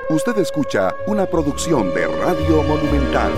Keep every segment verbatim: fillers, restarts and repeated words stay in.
Usted escucha una producción de Radio Monumental.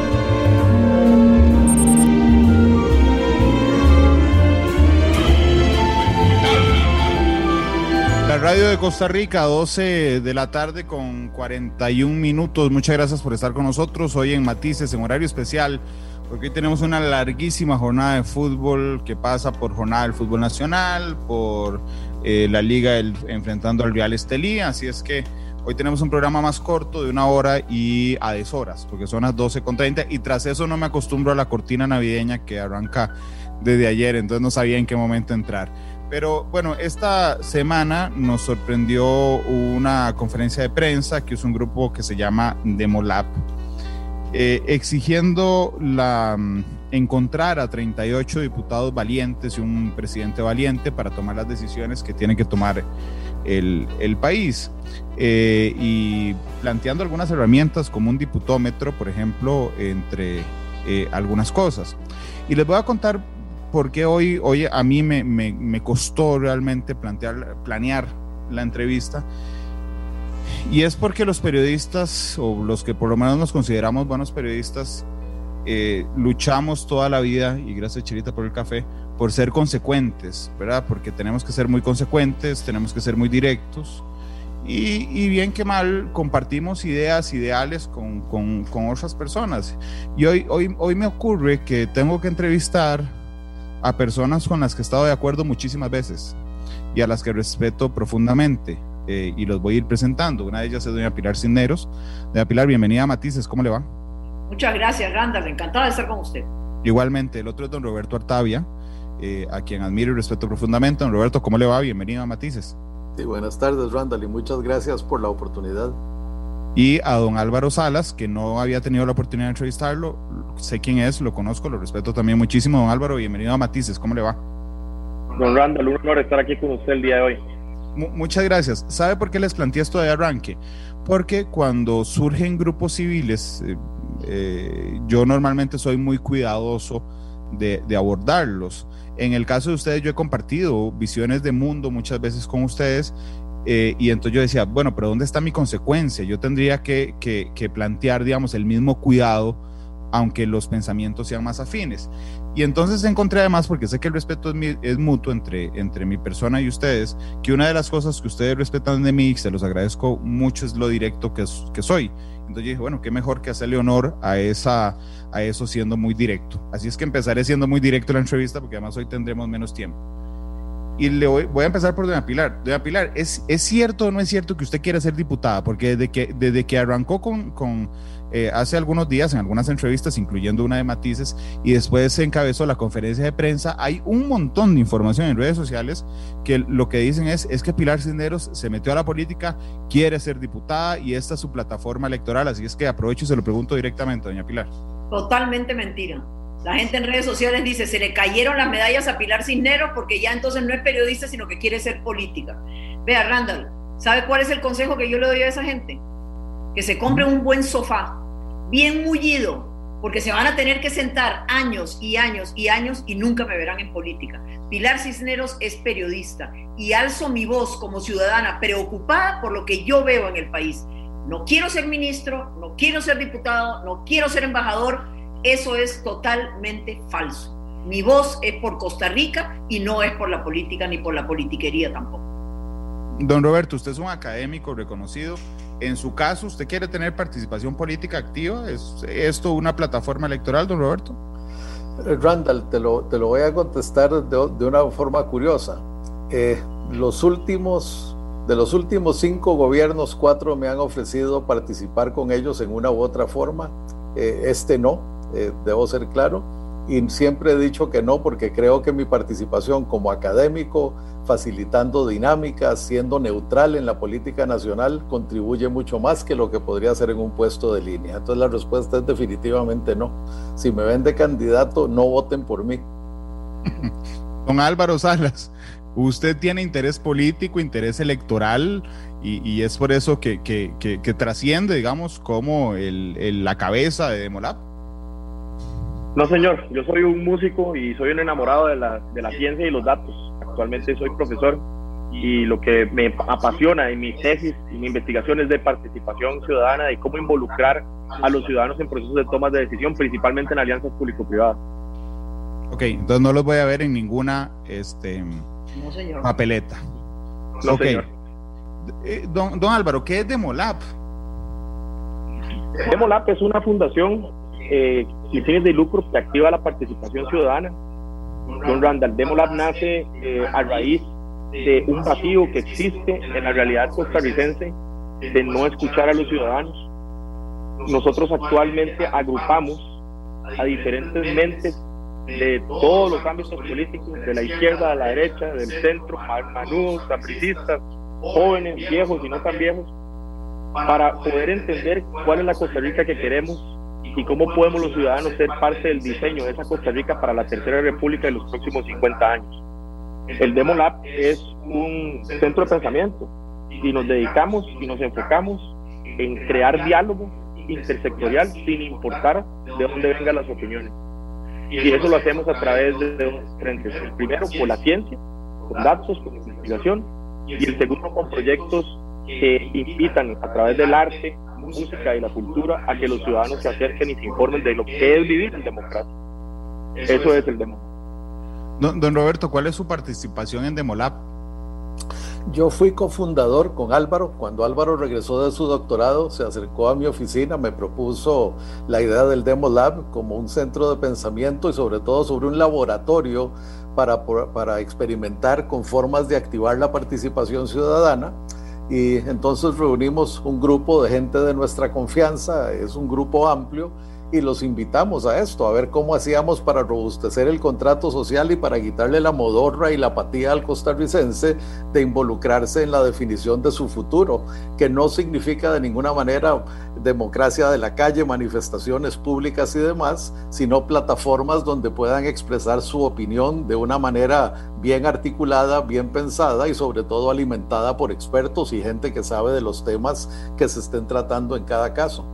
La radio de Costa Rica, doce de la tarde con cuarenta y un minutos. Muchas gracias por estar con nosotros hoy en Matices, en horario especial, porque hoy tenemos una larguísima jornada de fútbol que pasa por jornada del fútbol nacional, por eh, la liga el, enfrentando al Real Estelí, así es que hoy tenemos un programa más corto de una hora y a deshoras, porque son las doce con treinta, y tras eso no me acostumbro a la cortina navideña que arranca desde ayer, entonces no sabía en qué momento entrar. Pero bueno, esta semana nos sorprendió una conferencia de prensa que es un grupo que se llama Demolab, eh, exigiendo la, encontrar a treinta y ocho diputados valientes y un presidente valiente para tomar las decisiones que tiene que tomar el, el país, eh, y planteando algunas herramientas como un diputómetro, por ejemplo, entre eh, algunas cosas. Y les voy a contar porque hoy, hoy a mí me, me, me costó realmente plantear, planear la entrevista, y es porque los periodistas, o los que por lo menos nos consideramos buenos periodistas, eh, luchamos toda la vida, y gracias Chirita por el café, por ser consecuentes, ¿verdad? Porque tenemos que ser muy consecuentes, tenemos que ser muy directos, y, y bien que mal compartimos ideas, ideales con, con, con otras personas. Y hoy, hoy, hoy me ocurre que tengo que entrevistar a personas con las que he estado de acuerdo muchísimas veces y a las que respeto profundamente, eh, y los voy a ir presentando. Una de ellas es doña Pilar Cisneros. Doña Pilar, bienvenida a Matices, ¿cómo le va? Muchas gracias, Randall, encantada de estar con usted. Igualmente. El otro es don Roberto Artavia, eh, a quien admiro y respeto profundamente. Don Roberto, ¿cómo le va? Bienvenido a Matices. Sí, buenas tardes, Randall, y muchas gracias por la oportunidad. Y a don Álvaro Salas, que no había tenido la oportunidad de entrevistarlo, sé quién es, lo conozco, lo respeto también muchísimo. Don Álvaro, bienvenido a Matices, ¿cómo le va? Don Randall, un honor estar aquí con usted el día de hoy. M- muchas gracias. ¿Sabe por qué les planteé esto de arranque? Porque cuando surgen grupos civiles, eh, eh, yo normalmente soy muy cuidadoso de, de abordarlos. En el caso de ustedes, yo he compartido visiones de mundo muchas veces con ustedes, Eh, y entonces yo decía, bueno, pero ¿dónde está mi consecuencia? Yo tendría que, que, que plantear, digamos, el mismo cuidado, aunque los pensamientos sean más afines. Y entonces encontré además, porque sé que el respeto es, mi, es mutuo entre, entre mi persona y ustedes, que una de las cosas que ustedes respetan de mí, y se los agradezco mucho, es lo directo que, que soy. Entonces yo dije, bueno, qué mejor que hacerle honor a, esa, a eso siendo muy directo. Así es que empezaré siendo muy directo en la entrevista, porque además hoy tendremos menos tiempo. Y le voy, voy a empezar por doña Pilar. Doña Pilar, ¿es, ¿es cierto o no es cierto que usted quiere ser diputada? Porque desde que, desde que arrancó con, con eh, hace algunos días en algunas entrevistas, incluyendo una de Matices, y después se encabezó la conferencia de prensa, hay un montón de información en redes sociales que lo que dicen es, es que Pilar Cisneros se metió a la política, quiere ser diputada y esta es su plataforma electoral. Así es que aprovecho y se lo pregunto directamente, doña Pilar. Totalmente mentira. La gente en redes sociales dice, se le cayeron las medallas a Pilar Cisneros porque ya entonces no es periodista, sino que quiere ser política. Vea, Randall, ¿sabe cuál es el consejo que yo le doy a esa gente? Que se compre un buen sofá, bien mullido, porque se van a tener que sentar años y años y años y nunca me verán en política. Pilar Cisneros es periodista y alzo mi voz como ciudadana preocupada por lo que yo veo en el país. No quiero ser ministro, no quiero ser diputado, no quiero ser embajador. Eso es totalmente falso. Mi voz es por Costa Rica y no es por la política ni por la politiquería tampoco. Don Roberto, usted es un académico reconocido. En su caso, ¿usted quiere tener participación política activa? ¿Es esto una plataforma electoral, don Roberto? Randall, te lo, te lo voy a contestar de, de una forma curiosa. Eh, los últimos, de los últimos cinco gobiernos, cuatro me han ofrecido participar con ellos en una u otra forma. Eh, este no. Eh, debo ser claro, y siempre he dicho que no porque creo que mi participación como académico, facilitando dinámicas, siendo neutral en la política nacional, contribuye mucho más que lo que podría hacer en un puesto de línea. Entonces la respuesta es definitivamente no. Si me ven de candidato, no voten por mí. Don Álvaro Salas, usted tiene interés político, interés electoral, y, y es por eso que, que, que, que trasciende, digamos, como el, el, la cabeza de Demolab. No, señor, yo soy un músico y soy un enamorado de la, de la ciencia y los datos. Actualmente soy profesor y lo que me apasiona en mi tesis y mi investigación es de participación ciudadana, de cómo involucrar a los ciudadanos en procesos de toma de decisión, principalmente en alianzas público-privadas. Ok, entonces no los voy a ver en ninguna este, no, señor. papeleta. No, ok. señor. Eh, don, don Álvaro, ¿qué es Demolab? Demolab es una fundación eh, sin fines de lucro que activa la participación ciudadana. Don Randall, Demolab nace eh, a raíz de un vacío que existe en la realidad costarricense de no escuchar a los ciudadanos. Nosotros actualmente agrupamos a diferentes mentes de todos los ámbitos políticos, de la izquierda a la derecha, del centro, manudos, sapricistas, jóvenes, viejos y no tan viejos, para poder entender cuál es la Costa Rica que queremos y cómo podemos los ciudadanos ser parte del diseño de esa Costa Rica para la Tercera República de los próximos cincuenta años. El Demolab es un centro de pensamiento y nos dedicamos y nos enfocamos en crear diálogo intersectorial sin importar de dónde vengan las opiniones. Y eso lo hacemos a través de dos frentes. El primero, con la ciencia, con datos, con investigación, y el segundo, con proyectos que invitan a través del arte, música y la cultura a que los ciudadanos se acerquen y se informen de lo que es vivir en democracia. Eso es el Demolab. Don, don Roberto, ¿cuál es su participación en Demolab? Yo fui cofundador con Álvaro. Cuando Álvaro regresó de su doctorado, se acercó a mi oficina, me propuso la idea del Demolab como un centro de pensamiento y sobre todo sobre un laboratorio para, para experimentar con formas de activar la participación ciudadana. Y entonces reunimos un grupo de gente de nuestra confianza, es un grupo amplio, y los invitamos a esto, a ver cómo hacíamos para robustecer el contrato social y para quitarle la modorra y la apatía al costarricense de involucrarse en la definición de su futuro, que no significa de ninguna manera democracia de la calle, manifestaciones públicas y demás, sino plataformas donde puedan expresar su opinión de una manera bien articulada, bien pensada y sobre todo alimentada por expertos y gente que sabe de los temas que se estén tratando en cada caso.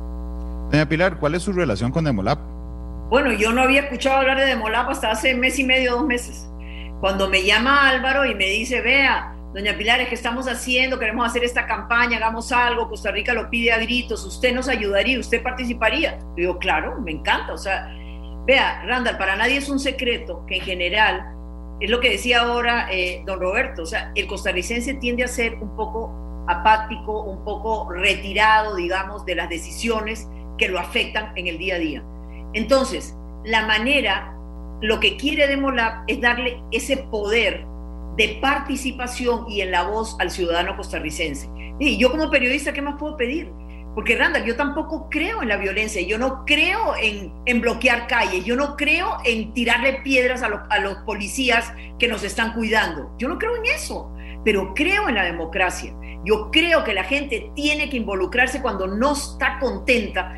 Doña Pilar, ¿cuál es su relación con Demolab? Bueno, yo no había escuchado hablar de Demolab hasta hace mes y medio, dos meses. Cuando me llama Álvaro y me dice, vea, doña Pilar, es que estamos haciendo, queremos hacer esta campaña, hagamos algo, Costa Rica lo pide a gritos, usted nos ayudaría, usted participaría. Yo digo, claro, me encanta. O sea, vea, Randall, para nadie es un secreto que en general, es lo que decía ahora eh, don Roberto, o sea, el costarricense tiende a ser un poco apático, un poco retirado, digamos, de las decisiones que lo afectan en el día a día. Entonces, la manera, lo que quiere Demolab es darle ese poder de participación y en la voz al ciudadano costarricense. Y yo como periodista, ¿qué más puedo pedir? Porque, Randall, yo tampoco creo en la violencia, yo no creo en, en bloquear calles, yo no creo en tirarle piedras a, lo, a los policías que nos están cuidando. Yo no creo en eso, pero creo en la democracia. Yo creo que la gente tiene que involucrarse cuando no está contenta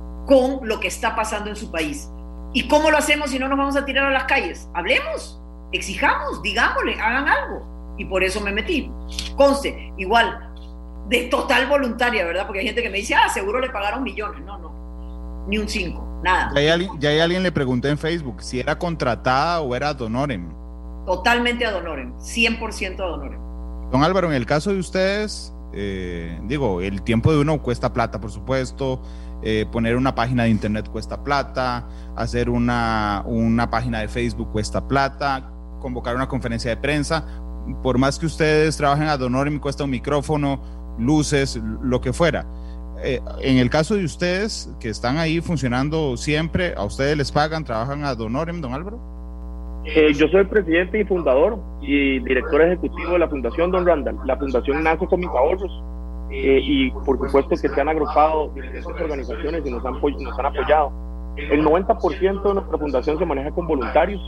con lo que está pasando en su país. ¿Y cómo lo hacemos si no nos vamos a tirar a las calles? Hablemos, exijamos, digámosle, hagan algo. Y por eso me metí. Conste, igual, de total voluntaria, ¿verdad? Porque hay gente que me dice, ah, seguro le pagaron millones. No, no, ni un cinco, nada. Ya hay, alguien, ya hay alguien le pregunté en Facebook si era contratada o era ad honorem. Totalmente ad honorem, cien por ciento ad honorem. Don Álvaro, en el caso de ustedes, eh, digo, el tiempo de uno cuesta plata, por supuesto. Eh, poner una página de internet cuesta plata, hacer una, una página de Facebook cuesta plata, convocar una conferencia de prensa. Por más que ustedes trabajen ad honorem, cuesta un micrófono, luces, lo que fuera. Eh, en el caso de ustedes, que están ahí funcionando siempre, ¿a ustedes les pagan, trabajan ad honorem, don Álvaro? Eh, yo soy presidente y fundador y director ejecutivo de la Fundación Don Randall. La fundación nace con mis ahorros. Eh, y por supuesto que se han agrupado diferentes organizaciones y nos han, nos han apoyado. El noventa por ciento de nuestra fundación se maneja con voluntarios,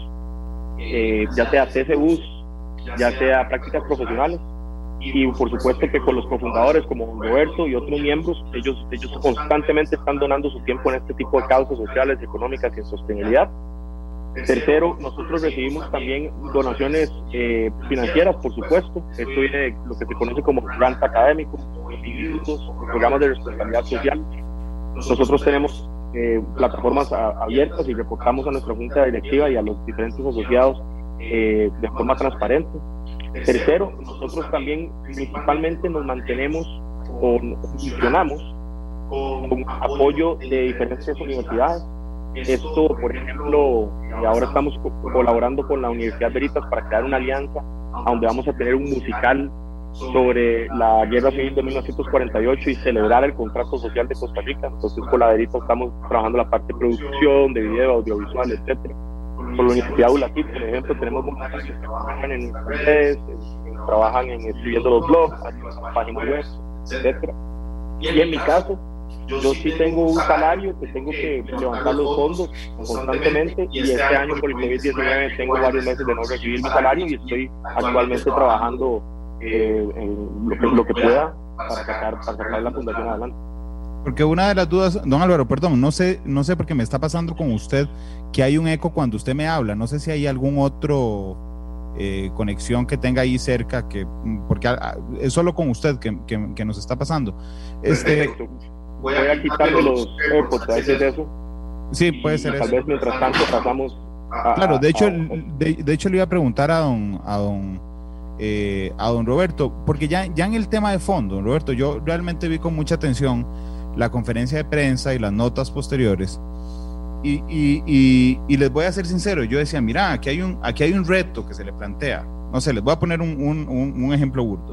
eh, ya sea T C Us, ya sea prácticas profesionales, y por supuesto que con los cofundadores como Roberto y otros miembros, ellos, ellos constantemente están donando su tiempo en este tipo de causas sociales, económicas y en sostenibilidad. Tercero, nosotros recibimos también donaciones eh, financieras, por supuesto. Esto viene de lo que se conoce como grant académico, institutos, programas de responsabilidad social. Nosotros tenemos eh, plataformas a, abiertas y reportamos a nuestra junta directiva y a los diferentes asociados eh, de forma transparente. Tercero, nosotros también principalmente nos mantenemos o funcionamos con apoyo de diferentes universidades. Esto, por ejemplo, ahora estamos colaborando con la Universidad Veritas para crear una alianza donde vamos a tener un musical sobre la Guerra Civil de mil novecientos cuarenta y ocho y celebrar el contrato social de Costa Rica. Entonces, con la Veritas estamos trabajando la parte de producción, de video, audiovisual, etcétera. Con la Universidad ULACIT, por ejemplo, tenemos voluntarios que trabajan en redes, trabajan en escribiendo los blogs, páginas web, etcétera. Y en mi caso, yo sí tengo un salario que tengo que levantar los fondos constantemente, y este año por el COVID diecinueve tengo varios meses de no recibir mi salario y estoy actualmente trabajando eh, en lo que, lo que pueda para sacar, para sacar la fundación adelante. Porque una de las dudas, don Álvaro, perdón, no sé, no sé por qué me está pasando con usted que hay un eco cuando usted me habla, no sé si hay algún otro eh, conexión que tenga ahí cerca, que porque a, a, es solo con usted que, que, que nos está pasando. Este, Perfecto. Voy a quitarle los AirPods, a veces eso. Sí, puede ser tal eso. Tal vez mientras tanto pasamos a, Claro, de hecho, a, de, de hecho le iba a preguntar a don, a don, eh, a don Roberto, porque ya, ya en el tema de fondo, don Roberto, yo realmente vi con mucha atención la conferencia de prensa y las notas posteriores, y, y, y, y les voy a ser sincero, yo decía, mira, aquí hay un, aquí hay un reto que se le plantea, no sé, les voy a poner un, un, un, un ejemplo burdo.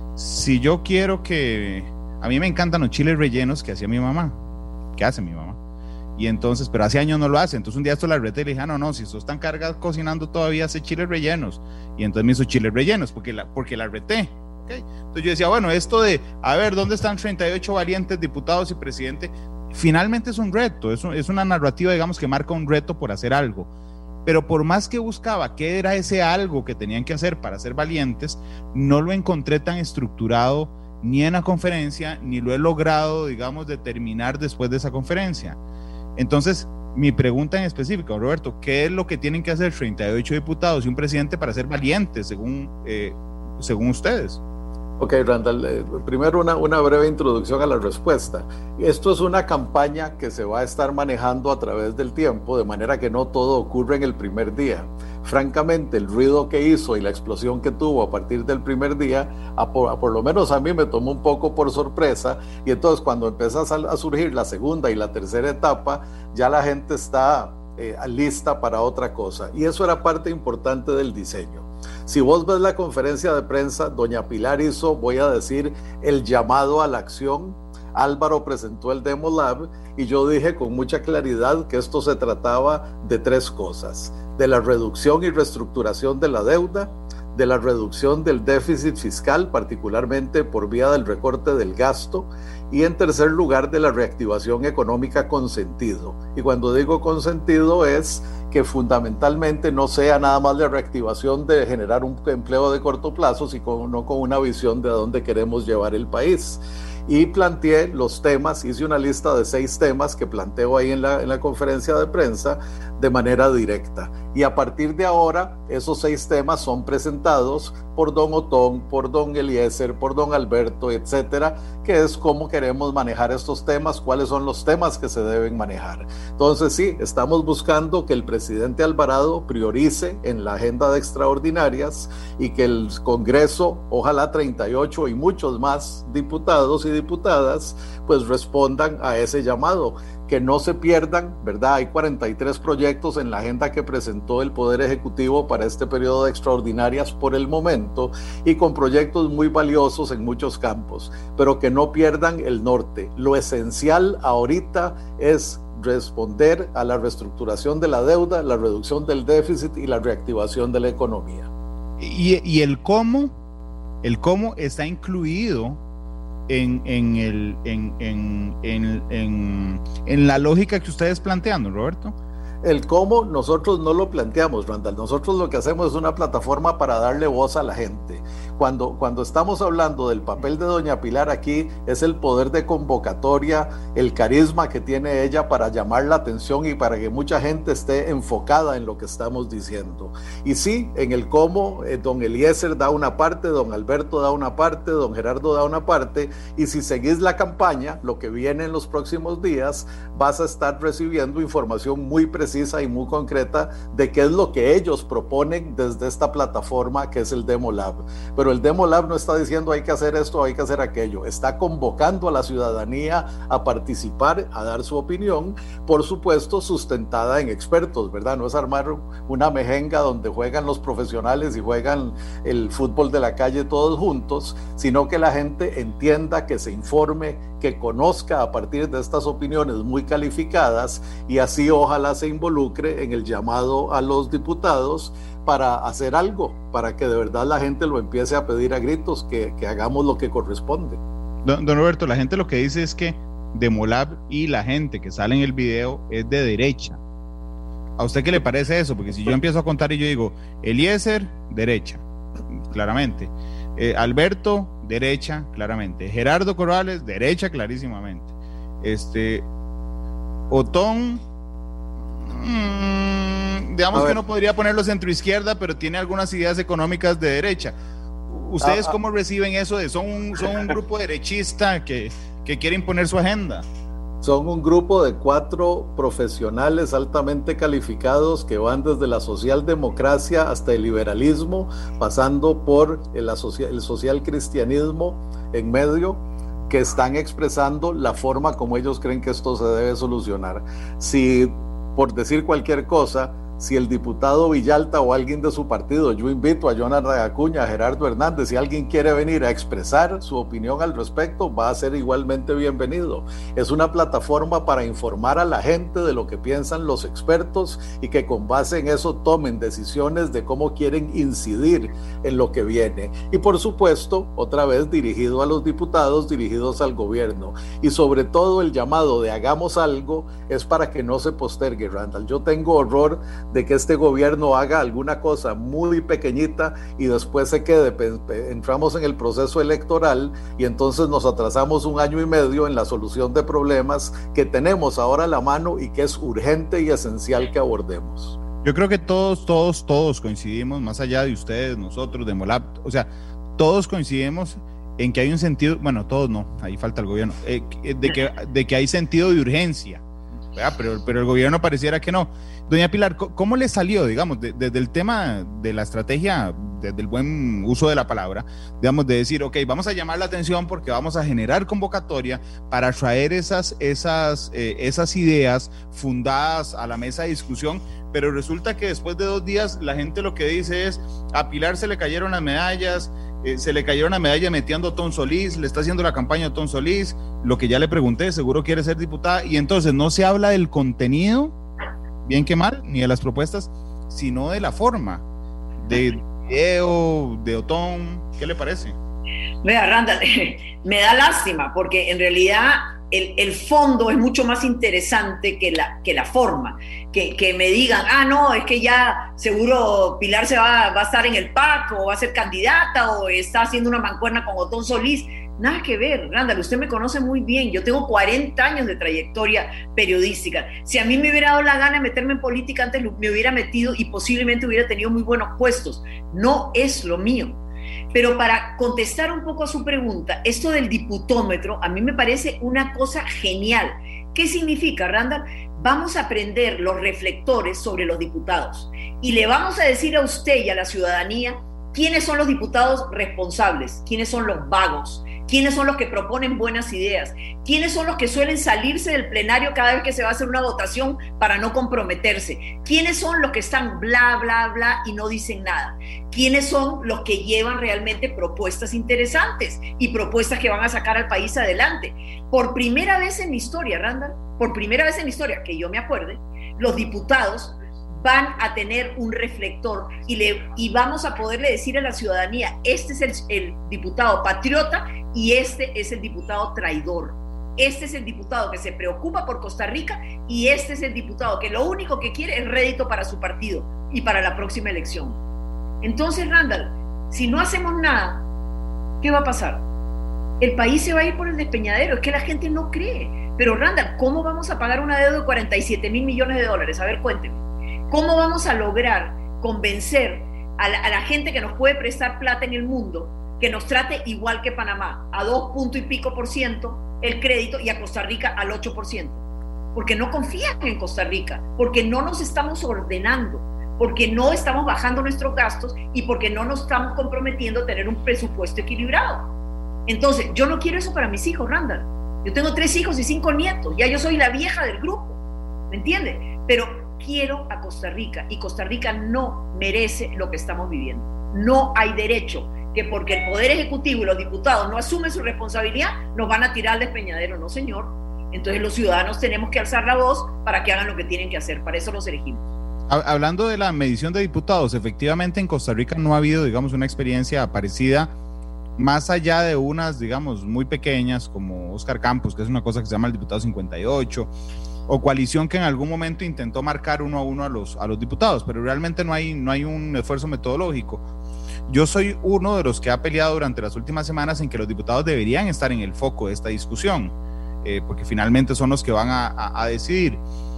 Si yo quiero que, a mí me encantan los chiles rellenos que hacía mi mamá, que hace mi mamá, y entonces, pero hace años no lo hace, entonces un día esto la reté y le dije, ah, no, no, si sos tan cargada cocinando todavía hace chiles rellenos, y entonces me hizo chiles rellenos, porque la, porque la reté. Okay. Entonces yo decía, bueno, esto de, a ver, ¿dónde están treinta y ocho valientes diputados y presidente? Finalmente es un reto, es, un, es una narrativa, digamos, que marca un reto por hacer algo, pero por más que buscaba qué era ese algo que tenían que hacer para ser valientes, no lo encontré tan estructurado ni en la conferencia, ni lo he logrado, digamos, determinar después de esa conferencia. Entonces, mi pregunta en específico, Roberto, ¿qué es lo que tienen que hacer treinta y ocho diputados y un presidente para ser valientes, según, eh, según ustedes? Ok, Randall, eh, primero una, una breve introducción a la respuesta. Esto es una campaña que se va a estar manejando a través del tiempo, de manera que no todo ocurre en el primer día. Francamente, el ruido que hizo y la explosión que tuvo a partir del primer día, a por, a por lo menos a mí me tomó un poco por sorpresa, y entonces cuando empieza a, a surgir la segunda y la tercera etapa, ya la gente está eh, lista para otra cosa, y eso era parte importante del diseño. Si vos ves la conferencia de prensa, doña Pilar hizo, voy a decir, el llamado a la acción, Álvaro presentó el Demo Lab, y yo dije con mucha claridad que esto se trataba de tres cosas: de la reducción y reestructuración de la deuda, de la reducción del déficit fiscal, particularmente por vía del recorte del gasto, y en tercer lugar, de la reactivación económica con sentido. Y cuando digo con sentido es que fundamentalmente no sea nada más la reactivación de generar un empleo de corto plazo, sino con una visión de a dónde queremos llevar el país. Y planteé los temas, hice una lista de seis temas que planteo ahí en la, en la conferencia de prensa de manera directa. Y a partir de ahora, esos seis temas son presentados por don Otón, por don Eliezer, por don Alberto, etcétera, que es cómo queremos manejar estos temas, cuáles son los temas que se deben manejar. Entonces sí, estamos buscando que el presidente Alvarado priorice en la agenda de extraordinarias y que el Congreso, ojalá treinta y ocho y muchos más diputados y diputadas, pues respondan a ese llamado. Que no se pierdan, ¿verdad? Hay cuarenta y tres proyectos en la agenda que presentó el Poder Ejecutivo para este periodo de extraordinarias por el momento, y con proyectos muy valiosos en muchos campos, pero que no pierdan el norte. Lo esencial ahorita es responder a la reestructuración de la deuda, la reducción del déficit y la reactivación de la economía. Y, y el cómo, el cómo está incluido En, en, el, en, en, en, en, en la lógica que ustedes plantean, Roberto. El cómo nosotros no lo planteamos, Randall. Nosotros lo que hacemos es una plataforma para darle voz a la gente. Cuando, cuando estamos hablando del papel de doña Pilar aquí, es el poder de convocatoria, el carisma que tiene ella para llamar la atención y para que mucha gente esté enfocada en lo que estamos diciendo. Y sí, en el cómo, eh, don Eliezer da una parte, don Alberto da una parte, don Gerardo da una parte, y si seguís la campaña, lo que viene en los próximos días, vas a estar recibiendo información muy precisa y muy concreta de qué es lo que ellos proponen desde esta plataforma que es el Demo Lab. Pero el Demo Lab no está diciendo hay que hacer esto, hay que hacer aquello, está convocando a la ciudadanía a participar, a dar su opinión, por supuesto sustentada en expertos, ¿verdad? No es armar una mejenga donde juegan los profesionales y juegan el fútbol de la calle todos juntos, sino que la gente entienda, que se informe, que conozca a partir de estas opiniones muy calificadas, y así ojalá se involucre en el llamado a los diputados para hacer algo, para que de verdad la gente lo empiece a pedir a gritos, que, que hagamos lo que corresponde. Don, don Roberto, la gente lo que dice es que Demolab y la gente que sale en el video es de derecha. ¿A usted qué le parece eso? Porque si yo empiezo a contar y yo digo, Eliezer, derecha, claramente. Eh, Alberto, derecha, claramente. Gerardo Corrales, derecha, clarísimamente. Este, Otón, mmm, digamos que uno podría ponerlo centro izquierda, pero tiene algunas ideas económicas de derecha. ¿Ustedes ah, cómo reciben eso de son un, son un grupo derechista que, que quiere imponer su agenda? Son un grupo de cuatro profesionales altamente calificados que van desde la socialdemocracia hasta el liberalismo, pasando por el, el social cristianismo en medio, que están expresando la forma como ellos creen que esto se debe solucionar. Si, por decir cualquier cosa, si el diputado Villalta o alguien de su partido, yo invito a Jonathan Acuña, a Gerardo Hernández, si alguien quiere venir a expresar su opinión al respecto, va a ser igualmente bienvenido. Es una plataforma para informar a la gente de lo que piensan los expertos y que con base en eso tomen decisiones de cómo quieren incidir en lo que viene. Y por supuesto, otra vez dirigido a los diputados, dirigidos al gobierno. Y sobre todo el llamado de hagamos algo es para que no se postergue, Randall. Yo tengo horror de que este gobierno haga alguna cosa muy pequeñita y después se quede, entramos en el proceso electoral y entonces nos atrasamos un año y medio en la solución de problemas que tenemos ahora a la mano y que es urgente y esencial que abordemos. Yo creo que todos, todos, todos coincidimos, más allá de ustedes, nosotros, de Molab, o sea, todos coincidimos en que hay un sentido, bueno, todos no, ahí falta el gobierno, eh, de, que, de que hay sentido de urgencia, ¿verdad? Pero, pero el gobierno pareciera que no. Doña Pilar, ¿cómo le salió, digamos, desde de, de el tema de la estrategia, desde el buen uso de la palabra, digamos, de decir, ok, vamos a llamar la atención porque vamos a generar convocatoria para traer esas, esas, eh, esas ideas fundadas a la mesa de discusión, pero resulta que después de dos días la gente lo que dice es, a Pilar se le cayeron las medallas, eh, se le cayeron las medallas metiendo a Otón Solís, le está haciendo la campaña a Otón Solís, lo que ya le pregunté, seguro quiere ser diputada, y entonces no se habla del contenido, bien que mal, ni de las propuestas, sino de la forma, de video, de Otón. ¿Qué le parece? Vea, Randall, me da lástima, porque en realidad el, el fondo es mucho más interesante que la, que la forma. Que, que me digan, ah, no, es que ya seguro Pilar se va, va a estar en el P A C, o va a ser candidata, o está haciendo una mancuerna con Otón Solís. Nada que ver, Randall, usted me conoce muy bien, yo tengo cuarenta años de trayectoria periodística. Si a mí me hubiera dado la gana de meterme en política antes, me hubiera metido y posiblemente hubiera tenido muy buenos puestos. No es lo mío. Pero para contestar un poco a su pregunta, esto del diputómetro a mí me parece una cosa genial. ¿Qué significa, Randall? Vamos a prender los reflectores sobre los diputados y le vamos a decir a usted y a la ciudadanía quiénes son los diputados responsables, quiénes son los vagos, quiénes son los que proponen buenas ideas, quiénes son los que suelen salirse del plenario cada vez que se va a hacer una votación para no comprometerse, quiénes son los que están bla, bla, bla y no dicen nada, quiénes son los que llevan realmente propuestas interesantes y propuestas que van a sacar al país adelante. Por primera vez en la historia, Randall, por primera vez en la historia, que yo me acuerde, los diputados van a tener un reflector y, le, y vamos a poderle decir a la ciudadanía, este es el, el diputado patriota y este es el diputado traidor. Este es el diputado que se preocupa por Costa Rica y este es el diputado que lo único que quiere es rédito para su partido y para la próxima elección. Entonces, Randall, si no hacemos nada, ¿qué va a pasar? El país se va a ir por el despeñadero, es que la gente no cree. Pero Randall, ¿cómo vamos a pagar una deuda de cuarenta y siete mil millones de dólares? A ver, cuénteme. ¿Cómo vamos a lograr convencer a la, a la gente que nos puede prestar plata en el mundo que nos trate igual que Panamá, a dos punto y pico por ciento el crédito y a Costa Rica al ocho por ciento? Porque no confían en Costa Rica, porque no nos estamos ordenando, porque no estamos bajando nuestros gastos y porque no nos estamos comprometiendo a tener un presupuesto equilibrado. Entonces, yo no quiero eso para mis hijos, Randall. Yo tengo tres hijos y cinco nietos, ya yo soy la vieja del grupo, ¿me entiendes? Pero quiero a Costa Rica y Costa Rica no merece lo que estamos viviendo. No hay derecho que porque el Poder Ejecutivo y los diputados no asumen su responsabilidad, nos van a tirar al despeñadero. No, señor. Entonces los ciudadanos tenemos que alzar la voz para que hagan lo que tienen que hacer. Para eso los elegimos. Hablando de la medición de diputados, efectivamente en Costa Rica no ha habido, digamos, una experiencia parecida, más allá de unas, digamos, muy pequeñas, como Oscar Campos, que es una cosa que se llama el diputado cincuenta y ocho, o Coalición, que en algún momento intentó marcar uno a uno a los, a los diputados, pero realmente no hay, no hay un esfuerzo metodológico. Yo soy uno de los que ha peleado durante las últimas semanas en que los diputados deberían estar en el foco de esta discusión, eh, porque finalmente son los que van a, a, a decidir.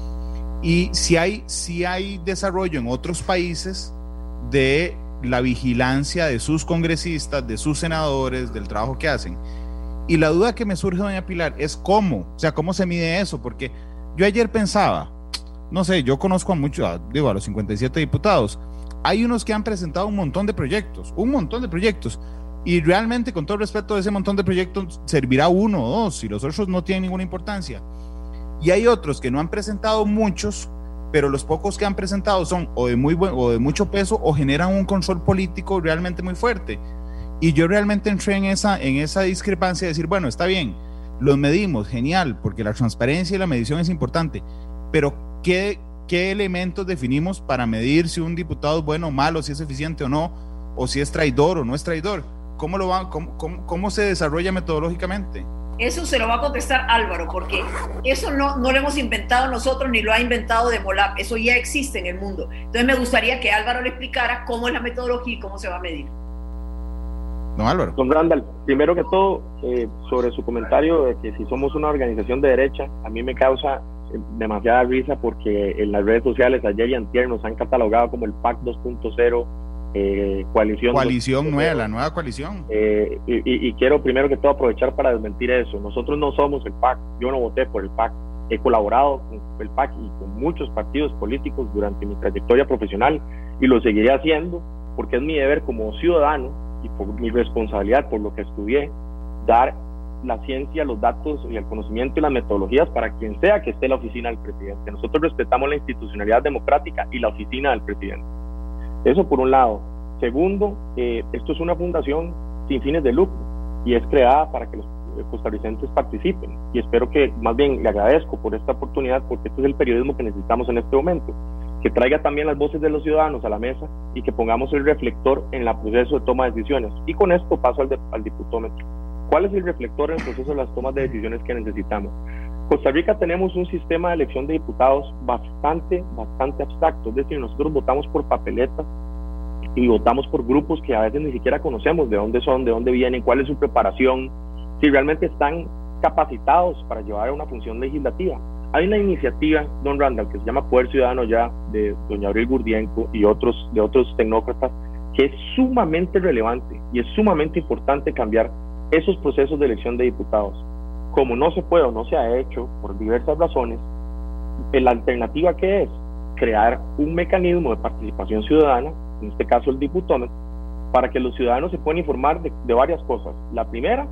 Y si hay, si hay desarrollo en otros países de la vigilancia de sus congresistas, de sus senadores, del trabajo que hacen. Y la duda que me surge, doña Pilar, es cómo, o sea, cómo se mide eso, porque yo ayer pensaba, no sé, yo conozco a muchos, digo, a los cincuenta y siete diputados, hay unos que han presentado un montón de proyectos, un montón de proyectos, y realmente, con todo respeto, de ese montón de proyectos servirá uno o dos, y los otros no tienen ninguna importancia. Y hay otros que no han presentado muchos, pero los pocos que han presentado son o de muy buen, o de mucho peso, o generan un control político realmente muy fuerte. Y yo realmente entré en esa, en esa discrepancia de decir, bueno, está bien, los medimos, genial, porque la transparencia y la medición es importante, pero ¿qué, qué elementos definimos para medir si un diputado es bueno o malo, si es eficiente o no, o si es traidor o no es traidor? ¿Cómo, lo va, cómo, cómo, cómo se desarrolla metodológicamente? Eso se lo va a contestar Álvaro, porque eso no, no lo hemos inventado nosotros ni lo ha inventado Demolab, eso ya existe en el mundo. Entonces me gustaría que Álvaro le explicara cómo es la metodología y cómo se va a medir. Don Álvaro. Don Randall, primero que todo, eh, sobre su comentario de que si somos una organización de derecha, a mí me causa eh, demasiada risa porque en las redes sociales ayer y antier nos han catalogado como el P A C dos punto cero, Eh, coalición coalición nueva, la nueva coalición, eh, y, y, y quiero primero que todo aprovechar para desmentir eso. Nosotros no somos el P A C, yo no voté por el P A C, he colaborado con el P A C y con muchos partidos políticos durante mi trayectoria profesional y lo seguiré haciendo porque es mi deber como ciudadano y por mi responsabilidad por lo que estudié, dar la ciencia, los datos y el conocimiento y las metodologías para quien sea que esté en la oficina del presidente. Nosotros respetamos la institucionalidad democrática y la oficina del presidente. Eso por un lado. Segundo, eh, esto es una fundación sin fines de lucro y es creada para que los costarricenses participen. Y espero que, más bien, le agradezco por esta oportunidad porque este es el periodismo que necesitamos en este momento. Que traiga también las voces de los ciudadanos a la mesa y que pongamos el reflector en el proceso de toma de decisiones. Y con esto paso al, de, al diputómetro. ¿Cuál es el reflector en el proceso de las tomas de decisiones que necesitamos? Costa Rica tenemos un sistema de elección de diputados bastante, bastante abstracto, es decir, nosotros votamos por papeletas y votamos por grupos que a veces ni siquiera conocemos de dónde son, de dónde vienen, cuál es su preparación, si realmente están capacitados para llevar una función legislativa. Hay una iniciativa, don Randall, que se llama Poder Ciudadano ya, de doña Abril Gurdienko y otros, de otros tecnócratas, que es sumamente relevante y es sumamente importante cambiar esos procesos de elección de diputados. Como no se puede o no se ha hecho por diversas razones, la alternativa que es crear un mecanismo de participación ciudadana, en este caso el diputómetro, para que los ciudadanos se puedan informar de, de varias cosas. La primera,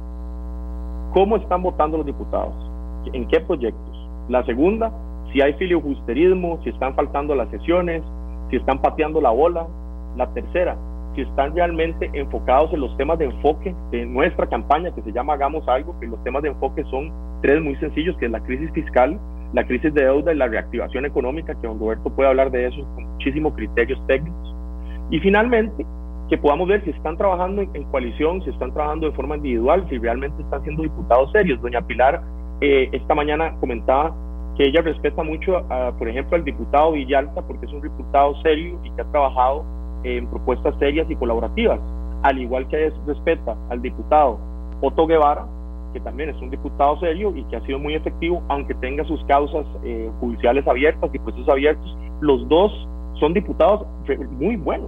cómo están votando los diputados, en qué proyectos. La segunda, si hay filibusterismo, si están faltando las sesiones, si están pateando la bola. La tercera, si están realmente enfocados en los temas de enfoque de nuestra campaña que se llama Hagamos Algo, que los temas de enfoque son tres muy sencillos, que es la crisis fiscal, la crisis de deuda y la reactivación económica, que don Roberto puede hablar de eso con muchísimos criterios técnicos. Y finalmente, que podamos ver si están trabajando en, en coalición, si están trabajando de forma individual, si realmente están siendo diputados serios. Doña Pilar eh, esta mañana comentaba que ella respeta mucho, a, por ejemplo, al diputado Villalta, porque es un diputado serio y que ha trabajado en propuestas serias y colaborativas. al igual que respeta al diputado Otto Guevara, que también es un diputado serio y que ha sido muy efectivo, aunque tenga sus causas eh, judiciales abiertas y procesos abiertos. Los dos son diputados muy buenos.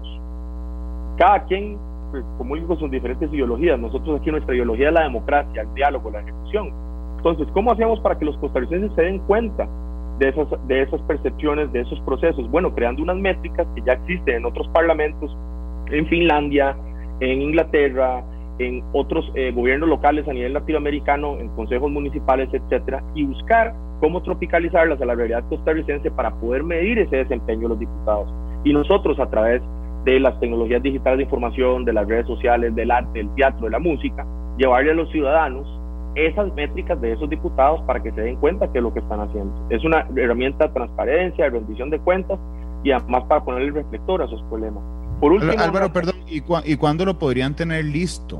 Cada quien comulga con sus diferentes ideologías. Nosotros aquí nuestra ideología es la democracia, el diálogo, la ejecución. Entonces, ¿cómo hacemos para que los costarricenses se den cuenta de esas, de esas percepciones, de esos procesos? Bueno, creando unas métricas que ya existen en otros parlamentos, en Finlandia, en Inglaterra, en otros eh, gobiernos locales a nivel latinoamericano, en consejos municipales, etcétera, y buscar cómo tropicalizarlas a la realidad costarricense para poder medir ese desempeño de los diputados. Y nosotros, a través de las tecnologías digitales de información, de las redes sociales, del arte, del teatro, de la música, llevarle a los ciudadanos esas métricas de esos diputados para que se den cuenta de lo que están haciendo. Es una herramienta de transparencia, de rendición de cuentas y además para poner el reflector a esos problemas. Por último, Álvaro, perdón, ¿y, cu ¿y cuándo lo podrían tener listo?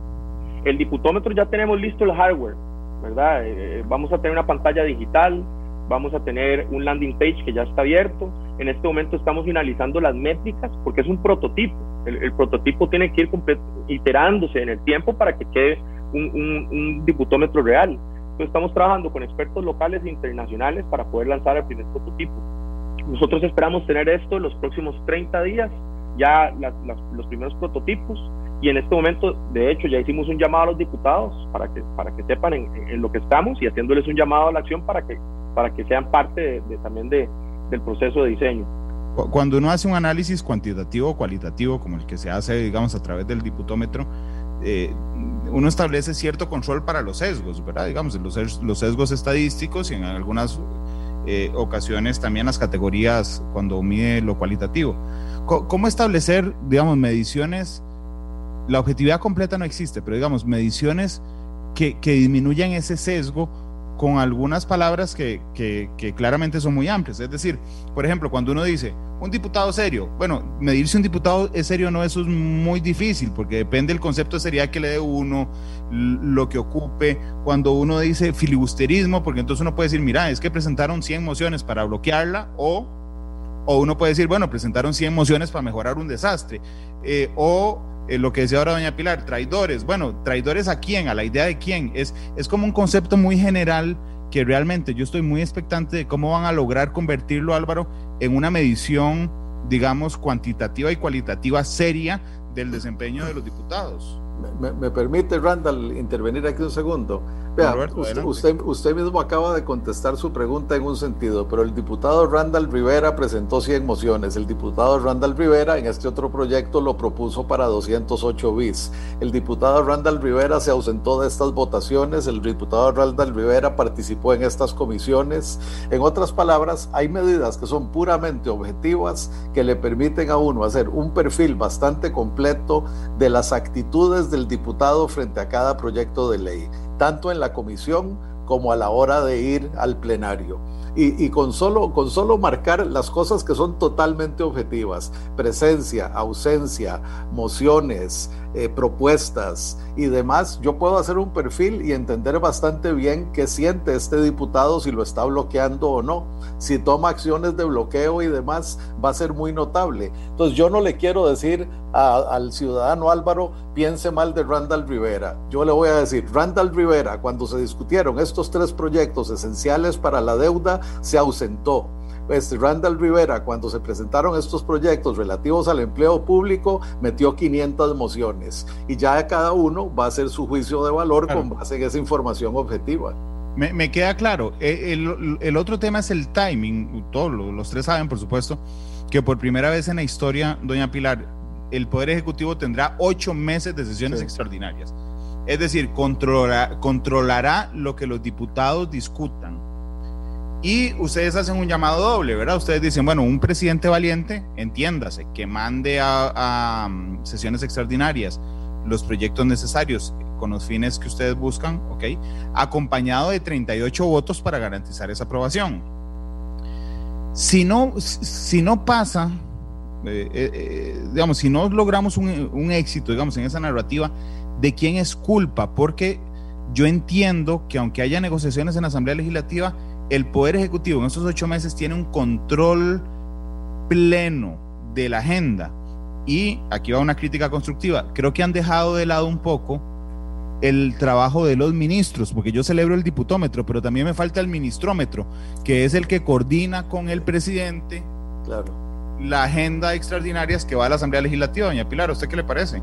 El diputómetro ya tenemos listo el hardware, ¿verdad? Eh, vamos a tener una pantalla digital, vamos a tener un landing page que ya está abierto. En este momento estamos finalizando las métricas porque es un prototipo. El, el prototipo tiene que ir iterándose en el tiempo para que quede un, un, un diputómetro real. Entonces estamos trabajando con expertos locales e internacionales para poder lanzar el primer prototipo. Nosotros esperamos tener esto en los próximos treinta días, ya las, las, los primeros prototipos, y en este momento, de hecho, ya hicimos un llamado a los diputados para que, para que sepan en, en lo que estamos y haciéndoles un llamado a la acción para que, para que sean parte de, de, también de, del proceso de diseño. Cuando uno hace un análisis cuantitativo o cualitativo, como el que se hace, digamos, a través del diputómetro, eh, uno establece cierto control para los sesgos, ¿verdad? Digamos, los, los sesgos estadísticos y en algunas eh, ocasiones también las categorías cuando mide lo cualitativo. ¿Cómo establecer, digamos, mediciones? La objetividad completa no existe, pero digamos, mediciones que, que disminuyan ese sesgo con algunas palabras que, que, que claramente son muy amplias. Es decir, por ejemplo, cuando uno dice un diputado serio, bueno, medir si un diputado es serio no, eso es muy difícil, porque depende del concepto de seriedad que le dé uno, lo que ocupe. Cuando uno dice filibusterismo, porque entonces uno puede decir, mira, es que presentaron cien mociones para bloquearla, o O uno puede decir, bueno, presentaron cien mociones para mejorar un desastre. Eh, o eh, lo que decía ahora doña Pilar, traidores. Bueno, ¿traidores a quién? ¿A la idea de quién? Es, es como un concepto muy general que realmente yo estoy muy expectante de cómo van a lograr convertirlo, Álvaro, en una medición, digamos, cuantitativa y cualitativa seria del desempeño de los diputados. Me, me permite, Randall, intervenir aquí un segundo. Vea, Roberto, usted, usted, usted mismo acaba de contestar su pregunta en un sentido, pero el diputado Randall Rivera presentó cien mociones. El diputado Randall Rivera en este otro proyecto lo propuso para doscientos ocho bis. El diputado Randall Rivera se ausentó de estas votaciones. El diputado Randall Rivera participó en estas comisiones. En otras palabras, hay medidas que son puramente objetivas que le permiten a uno hacer un perfil bastante completo de las actitudes del diputado frente a cada proyecto de ley, tanto en la comisión como a la hora de ir al plenario. Y, y con, solo, con solo marcar las cosas que son totalmente objetivas, presencia, ausencia, mociones, eh, propuestas y demás, yo puedo hacer un perfil y entender bastante bien qué siente este diputado, si lo está bloqueando o no. Si toma acciones de bloqueo y demás, va a ser muy notable. Entonces yo no le quiero decir a, al ciudadano Álvaro, piense mal de Randall Rivera. Yo le voy a decir, Randall Rivera, cuando se discutieron estos tres proyectos esenciales para la deuda, se ausentó. Pues Randall Rivera, cuando se presentaron estos proyectos relativos al empleo público, metió quinientas mociones y ya cada uno va a hacer su juicio de valor, claro, con base en esa información objetiva. Me, me queda claro. El, el otro tema es el timing. Todos los tres saben, por supuesto, que por primera vez en la historia, doña Pilar, el Poder Ejecutivo tendrá ocho meses de sesiones sí. extraordinarias. Es decir, controla, controlará lo que los diputados discutan. Y ustedes hacen un llamado doble, ¿verdad? Ustedes dicen, bueno, un presidente valiente, entiéndase, que mande a, a sesiones extraordinarias los proyectos necesarios con los fines que ustedes buscan, ¿ok? Acompañado de treinta y ocho votos para garantizar esa aprobación. Si no, si no pasa, eh, eh, digamos, si no logramos un, un éxito, digamos, en esa narrativa, ¿de quién es culpa? Porque yo entiendo que aunque haya negociaciones en la Asamblea Legislativa, el Poder Ejecutivo en estos ocho meses tiene un control pleno de la agenda Y aquí va una crítica constructiva. Creo que han dejado de lado un poco el trabajo de los ministros, porque yo celebro el diputómetro, pero también me falta el ministrómetro, que es el que coordina con el presidente, claro, la agenda extraordinaria que va a la Asamblea Legislativa. Doña Pilar, ¿a usted qué le parece?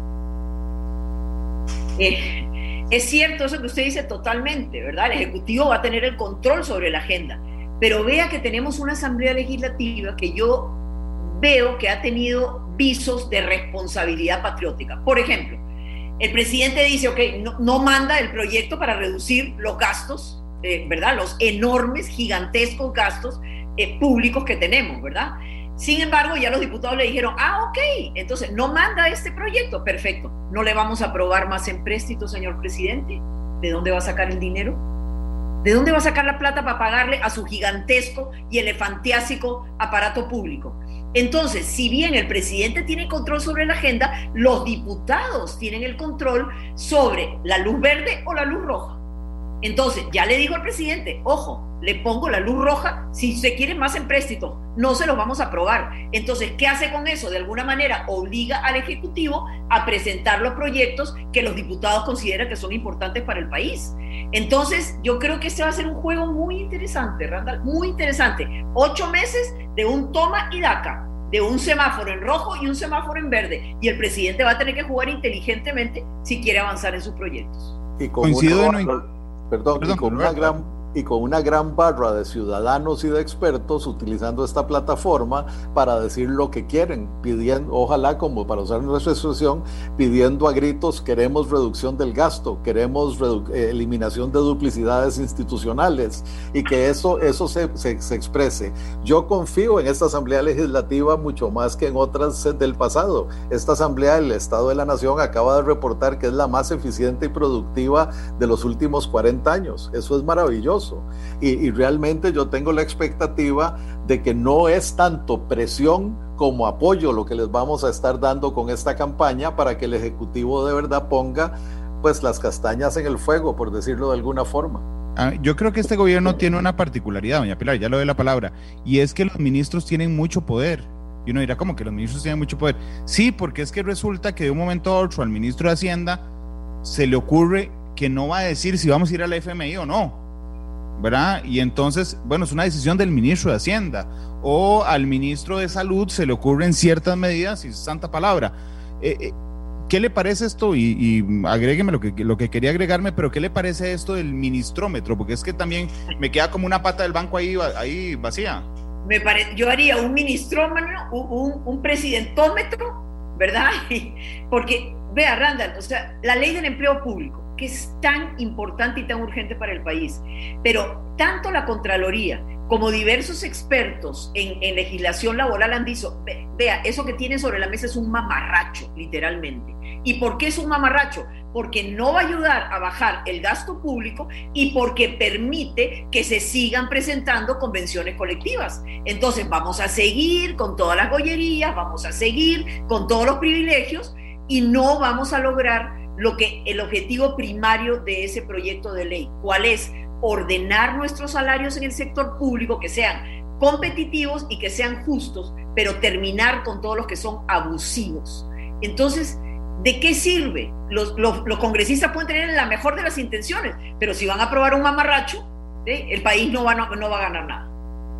Eh, es cierto eso que usted dice totalmente, ¿verdad? El Ejecutivo va a tener el control sobre la agenda, pero vea que tenemos una Asamblea Legislativa que yo veo que ha tenido visos de responsabilidad patriótica. Por ejemplo, el presidente dice, ok, no, no manda el proyecto para reducir los gastos, eh, ¿verdad? Los enormes, gigantescos gastos eh, públicos que tenemos, ¿verdad? Sin embargo, ya los diputados le dijeron, ah, ok, entonces no manda este proyecto, perfecto. No le vamos a aprobar más empréstitos, señor presidente. ¿De dónde va a sacar el dinero? ¿De dónde va a sacar la plata para pagarle a su gigantesco y elefantiásico aparato público? Entonces, si bien el presidente tiene control sobre la agenda, los diputados tienen el control sobre la luz verde o la luz roja. Entonces, ya le digo al presidente, ojo, le pongo la luz roja, si se quiere más empréstitos, no se los vamos a aprobar. Entonces, ¿qué hace con eso? De alguna manera obliga al Ejecutivo a presentar los proyectos que los diputados consideran que son importantes para el país. Entonces, yo creo que este va a ser un juego muy interesante, Randall, muy interesante. Ocho meses de un toma y daca, de un semáforo en rojo y un semáforo en verde, y el presidente va a tener que jugar inteligentemente si quiere avanzar en sus proyectos. Y con Coincido una, en... perdón, Perdón, y con una gran y con una gran barra de ciudadanos y de expertos utilizando esta plataforma para decir lo que quieren, pidiendo, ojalá, como para usar nuestra expresión, pidiendo a gritos, queremos reducción del gasto, queremos redu- eh, eliminación de duplicidades institucionales, y que eso, eso se, se, se exprese. Yo confío en esta Asamblea Legislativa mucho más que en otras del pasado. Esta Asamblea del Estado de la Nación acaba de reportar que es la más eficiente y productiva de los últimos cuarenta años. Eso es maravilloso. Y, y realmente yo tengo la expectativa de que no es tanto presión como apoyo lo que les vamos a estar dando con esta campaña para que el Ejecutivo de verdad ponga pues las castañas en el fuego, por decirlo de alguna forma. Ah, yo creo que este gobierno tiene una particularidad, doña Pilar, ya le doy la palabra, y es que los ministros tienen mucho poder. Y uno dirá, ¿cómo que los ministros tienen mucho poder? Sí, porque es que resulta que de un momento a otro al ministro de Hacienda se le ocurre que no va a decir si vamos a ir a la F M I o no, ¿verdad? Y entonces, bueno, es una decisión del ministro de Hacienda, o al ministro de Salud se le ocurren ciertas medidas, y santa palabra. Eh, eh, ¿Qué le parece esto? Y, y agrégueme lo que, lo que quería agregarme, pero ¿qué le parece esto del ministrómetro? Porque es que también me queda como una pata del banco ahí, ahí vacía. Me pare... Yo haría un ministrómetro, un, un presidentómetro, ¿verdad? Porque, vea, Randall, o sea, la ley del empleo público, que es tan importante y tan urgente para el país, pero tanto la Contraloría como diversos expertos en, en legislación laboral han dicho, ve, vea, eso que tiene sobre la mesa es un mamarracho, literalmente. ¿Y por qué es un mamarracho? Porque no va a ayudar a bajar el gasto público y porque permite que se sigan presentando convenciones colectivas. Entonces vamos a seguir con todas las gollerías, vamos a seguir con todos los privilegios y no vamos a lograr lo que el objetivo primario de ese proyecto de ley. ¿Cuál es? Ordenar nuestros salarios en el sector público, que sean competitivos y que sean justos, pero terminar con todos los que son abusivos. Entonces, ¿de qué sirve? Los, los, los congresistas pueden tener la mejor de las intenciones, pero si van a aprobar un mamarracho, ¿eh? el país no va, no, no va a ganar nada.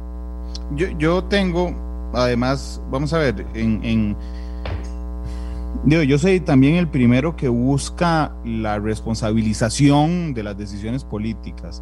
Yo, yo tengo, además, vamos a ver, en... en Digo, yo soy también el primero que busca la responsabilización de las decisiones políticas,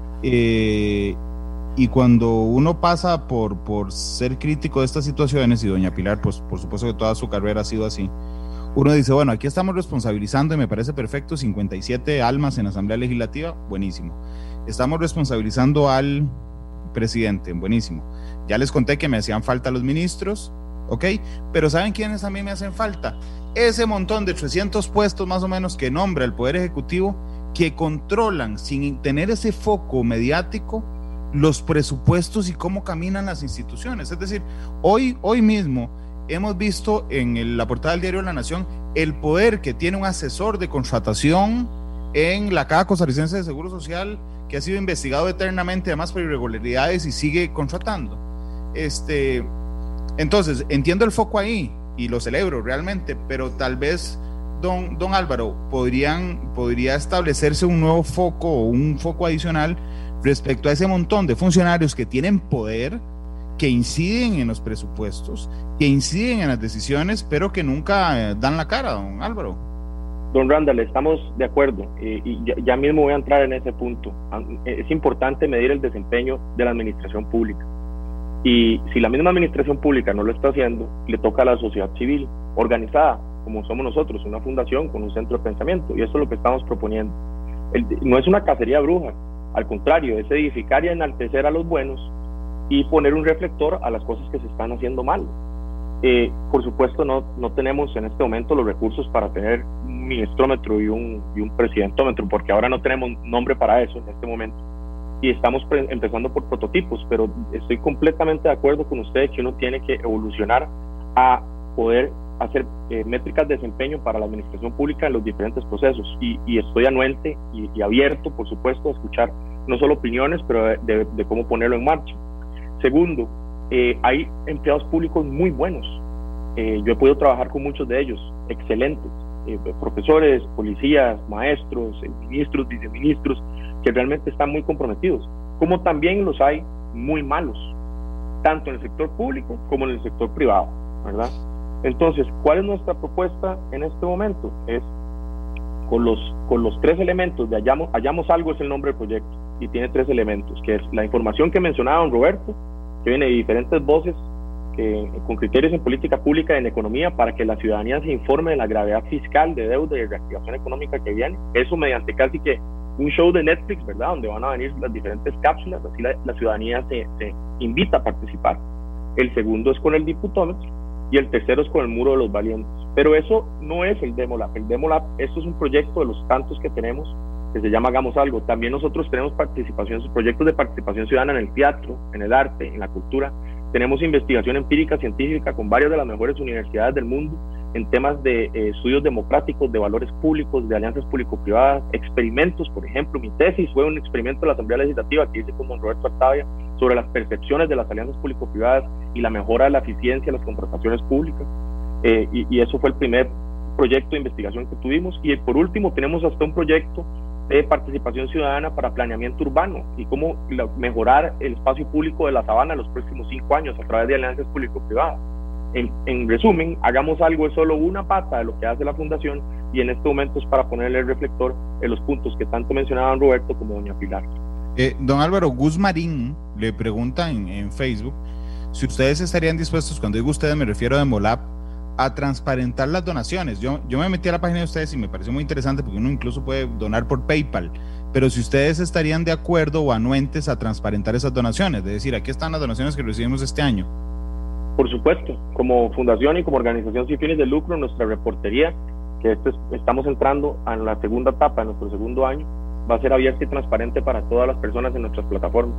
eh, y cuando uno pasa por, por ser crítico de estas situaciones, y doña Pilar, pues por supuesto que toda su carrera ha sido así, uno dice, bueno, aquí estamos responsabilizando y me parece perfecto, cincuenta y siete almas en la Asamblea Legislativa, buenísimo. Estamos responsabilizando al presidente, buenísimo. Ya les conté que me hacían falta los ministros, ¿ok? Pero ¿saben quiénes a mí me hacen falta? Ese montón de trescientos puestos más o menos que nombra el Poder Ejecutivo, que controlan sin tener ese foco mediático los presupuestos y cómo caminan las instituciones. Es decir, hoy, hoy mismo hemos visto en el, la portada del diario La Nación el poder que tiene un asesor de contratación en la Caja Costarricense de Seguro Social, que ha sido investigado eternamente además por irregularidades y sigue contratando. Este, entonces, entiendo el foco ahí, y lo celebro realmente, pero tal vez, don, don Álvaro, podrían, podría establecerse un nuevo foco o un foco adicional respecto a ese montón de funcionarios que tienen poder, que inciden en los presupuestos, que inciden en las decisiones, pero que nunca eh, dan la cara, don Álvaro. Don Randall, estamos de acuerdo, eh, y ya, ya mismo voy a entrar en ese punto. Es importante medir el desempeño de la administración pública, y si la misma administración pública no lo está haciendo, le toca a la sociedad civil organizada, como somos nosotros, una fundación con un centro de pensamiento, y eso es lo que estamos proponiendo. El, no es una cacería bruja, al contrario, es edificar y enaltecer a los buenos y poner un reflector a las cosas que se están haciendo mal. Eh, por supuesto, no, no tenemos en este momento los recursos para tener un ministrómetro y un, y un presidentómetro, porque ahora no tenemos nombre para eso en este momento, y estamos pre- empezando por prototipos, pero estoy completamente de acuerdo con ustedes que uno tiene que evolucionar a poder hacer eh, métricas de desempeño para la administración pública en los diferentes procesos, y, y estoy anuente y, y abierto, por supuesto, a escuchar no solo opiniones, pero de, de, de cómo ponerlo en marcha. Segundo, eh, hay empleados públicos muy buenos. Eh, yo he podido trabajar con muchos de ellos, excelentes, eh, profesores, policías, maestros, eh, ministros, viceministros, que realmente están muy comprometidos, como también los hay muy malos, tanto en el sector público como en el sector privado, ¿verdad? Entonces, ¿cuál es nuestra propuesta en este momento? Es con los, con los tres elementos de hallamos, hallamos algo, es el nombre del proyecto, y tiene tres elementos, que es la información que mencionaba don Roberto, que viene de diferentes voces, que, con criterios en política pública y en economía, para que la ciudadanía se informe de la gravedad fiscal, de deuda y de reactivación económica que viene, eso mediante casi que un show de Netflix, ¿verdad?, donde van a venir las diferentes cápsulas, así la, la ciudadanía se, se invita a participar. El segundo es con el diputómetro, y el tercero es con el muro de los valientes. Pero eso no es el Demolab. El Demolab, esto es un proyecto de los tantos que tenemos, que se llama Hagamos Algo. También nosotros tenemos participación, proyectos de participación ciudadana en el teatro, en el arte, en la cultura. Tenemos investigación empírica científica con varias de las mejores universidades del mundo en temas de eh, estudios democráticos, de valores públicos, de alianzas público-privadas, experimentos. Por ejemplo, mi tesis fue un experimento de la Asamblea Legislativa que hice con don Roberto Artavia sobre las percepciones de las alianzas público-privadas y la mejora de la eficiencia de las contrataciones públicas, eh, y, y eso fue el primer proyecto de investigación que tuvimos. Y por último tenemos hasta un proyecto de participación ciudadana para planeamiento urbano y cómo la, mejorar el espacio público de la sabana en los próximos cinco años a través de alianzas público-privadas. En, en resumen, Hagamos Algo es solo una pata de lo que hace la fundación, y en este momento es para ponerle el reflector en los puntos que tanto mencionaban Roberto como doña Pilar. Eh, don Álvaro, Gus Marín le pregunta en, en Facebook si ustedes estarían dispuestos, cuando digo ustedes me refiero a Demolab, a transparentar las donaciones. Yo, yo me metí a la página de ustedes y me pareció muy interesante porque uno incluso puede donar por PayPal, pero si ustedes estarían de acuerdo o anuentes a transparentar esas donaciones, es decir, aquí están las donaciones que recibimos este año. Por supuesto, como fundación y como organización sin fines de lucro, nuestra reportería, que este es, estamos entrando a la segunda etapa de nuestro segundo año, va a ser abierta y transparente para todas las personas en nuestras plataformas.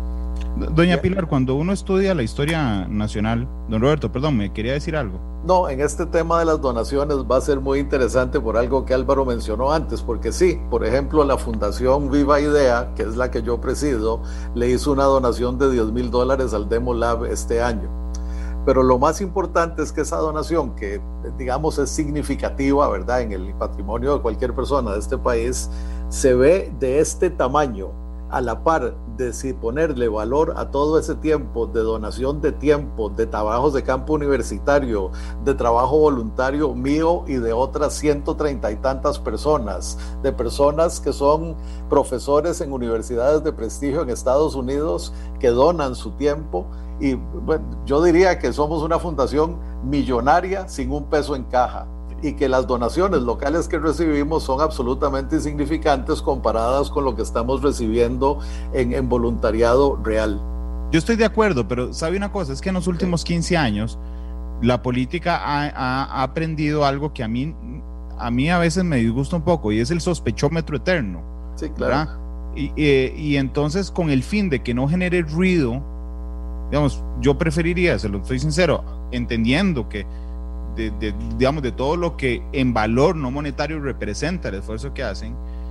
Doña Pilar, cuando uno estudia la historia nacional, don Roberto, perdón, me quería decir algo. No, en este tema de las donaciones va a ser muy interesante por algo que Álvaro mencionó antes, porque sí, por ejemplo, la Fundación Viva Idea, que es la que yo presido, le hizo una donación de diez mil dólares al Demolab este año. Pero lo más importante es que esa donación, que digamos es significativa, ¿verdad?, en el patrimonio de cualquier persona de este país, se ve de este tamaño, a la par de si ponerle valor a todo ese tiempo de donación de tiempo, de trabajos de campo universitario, de trabajo voluntario mío y de otras ciento treinta y tantas personas, de personas que son profesores en universidades de prestigio en Estados Unidos que donan su tiempo. Y bueno, yo diría que somos una fundación millonaria sin un peso en caja, y que las donaciones locales que recibimos son absolutamente insignificantes comparadas con lo que estamos recibiendo en, en voluntariado real. Yo estoy de acuerdo, pero sabe una cosa, es que en los últimos quince años la política ha, ha, ha aprendido algo que a mí, a mí a veces me disgusta un poco, y es el sospechómetro eterno. Sí, claro. Y, y, y entonces, con el fin de que no genere ruido, digamos, yo preferiría, se lo estoy sincero, entendiendo que De, de, digamos, de todo lo que en valor no monetario representa el esfuerzo que hacen,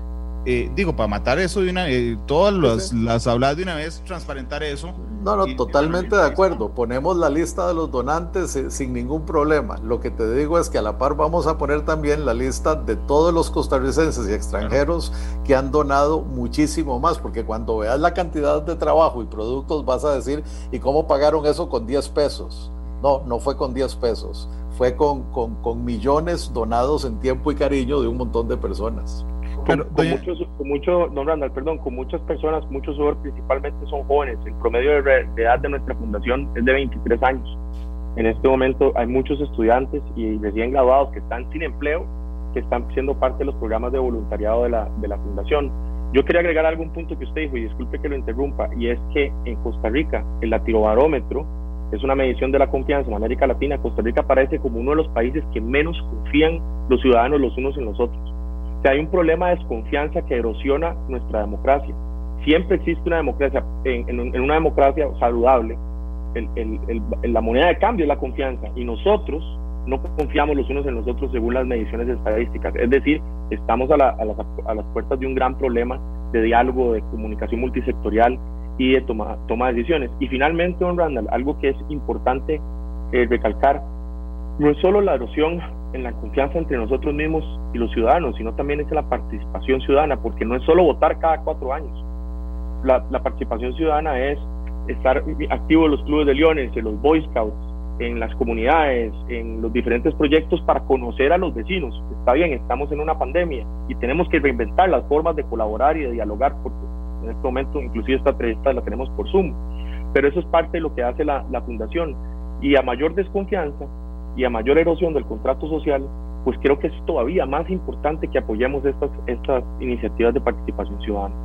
Eh, digo, para matar eso de una vez, eh, todas las, sí. las habladas de una vez, transparentar eso. No, no, y, totalmente de acuerdo. Ponemos la lista de los donantes eh, sin ningún problema. Lo que te digo es que a la par vamos a poner también la lista de todos los costarricenses y extranjeros claro. que han donado muchísimo más, porque cuando veas la cantidad de trabajo y productos vas a decir, ¿y cómo pagaron eso con diez pesos? No, no fue con diez pesos, fue con, con, con millones donados en tiempo y cariño de un montón de personas. Con, con, muchos, con mucho, no, Randall, perdón, con muchas personas, muchos principalmente son jóvenes. El promedio de, re, de edad de nuestra fundación es de veintitrés años. En este momento hay muchos estudiantes y recién graduados que están sin empleo, que están siendo parte de los programas de voluntariado de la, de la fundación. Yo quería agregar algún punto que usted dijo, y disculpe que lo interrumpa, y es que en Costa Rica, el latirobarómetro es una medición de la confianza en América Latina. Costa Rica aparece como uno de los países que menos confían los ciudadanos los unos en los otros. O sea, hay un problema de desconfianza que erosiona nuestra democracia. Siempre existe una democracia, en, en, en una democracia saludable, el, el, el, la moneda de cambio es la confianza, y nosotros no confiamos los unos en los otros según las mediciones estadísticas. Es decir, estamos a, la, a, las, a las puertas de un gran problema de diálogo, de comunicación multisectorial y de toma, toma de decisiones. Y finalmente, don Randall, algo que es importante eh, recalcar, no es solo la erosión en la confianza entre nosotros mismos y los ciudadanos, sino también es la participación ciudadana, porque no es solo votar cada cuatro años. La, la participación ciudadana es estar activo en los clubes de leones, en los Boy Scouts, en las comunidades, en los diferentes proyectos para conocer a los vecinos. Está bien, estamos en una pandemia y tenemos que reinventar las formas de colaborar y de dialogar, porque en este momento inclusive esta entrevista la tenemos por Zoom, pero eso es parte de lo que hace la, la fundación. Y a mayor desconfianza y a mayor erosión del contrato social, pues creo que es todavía más importante que apoyemos estas, estas iniciativas de participación ciudadana.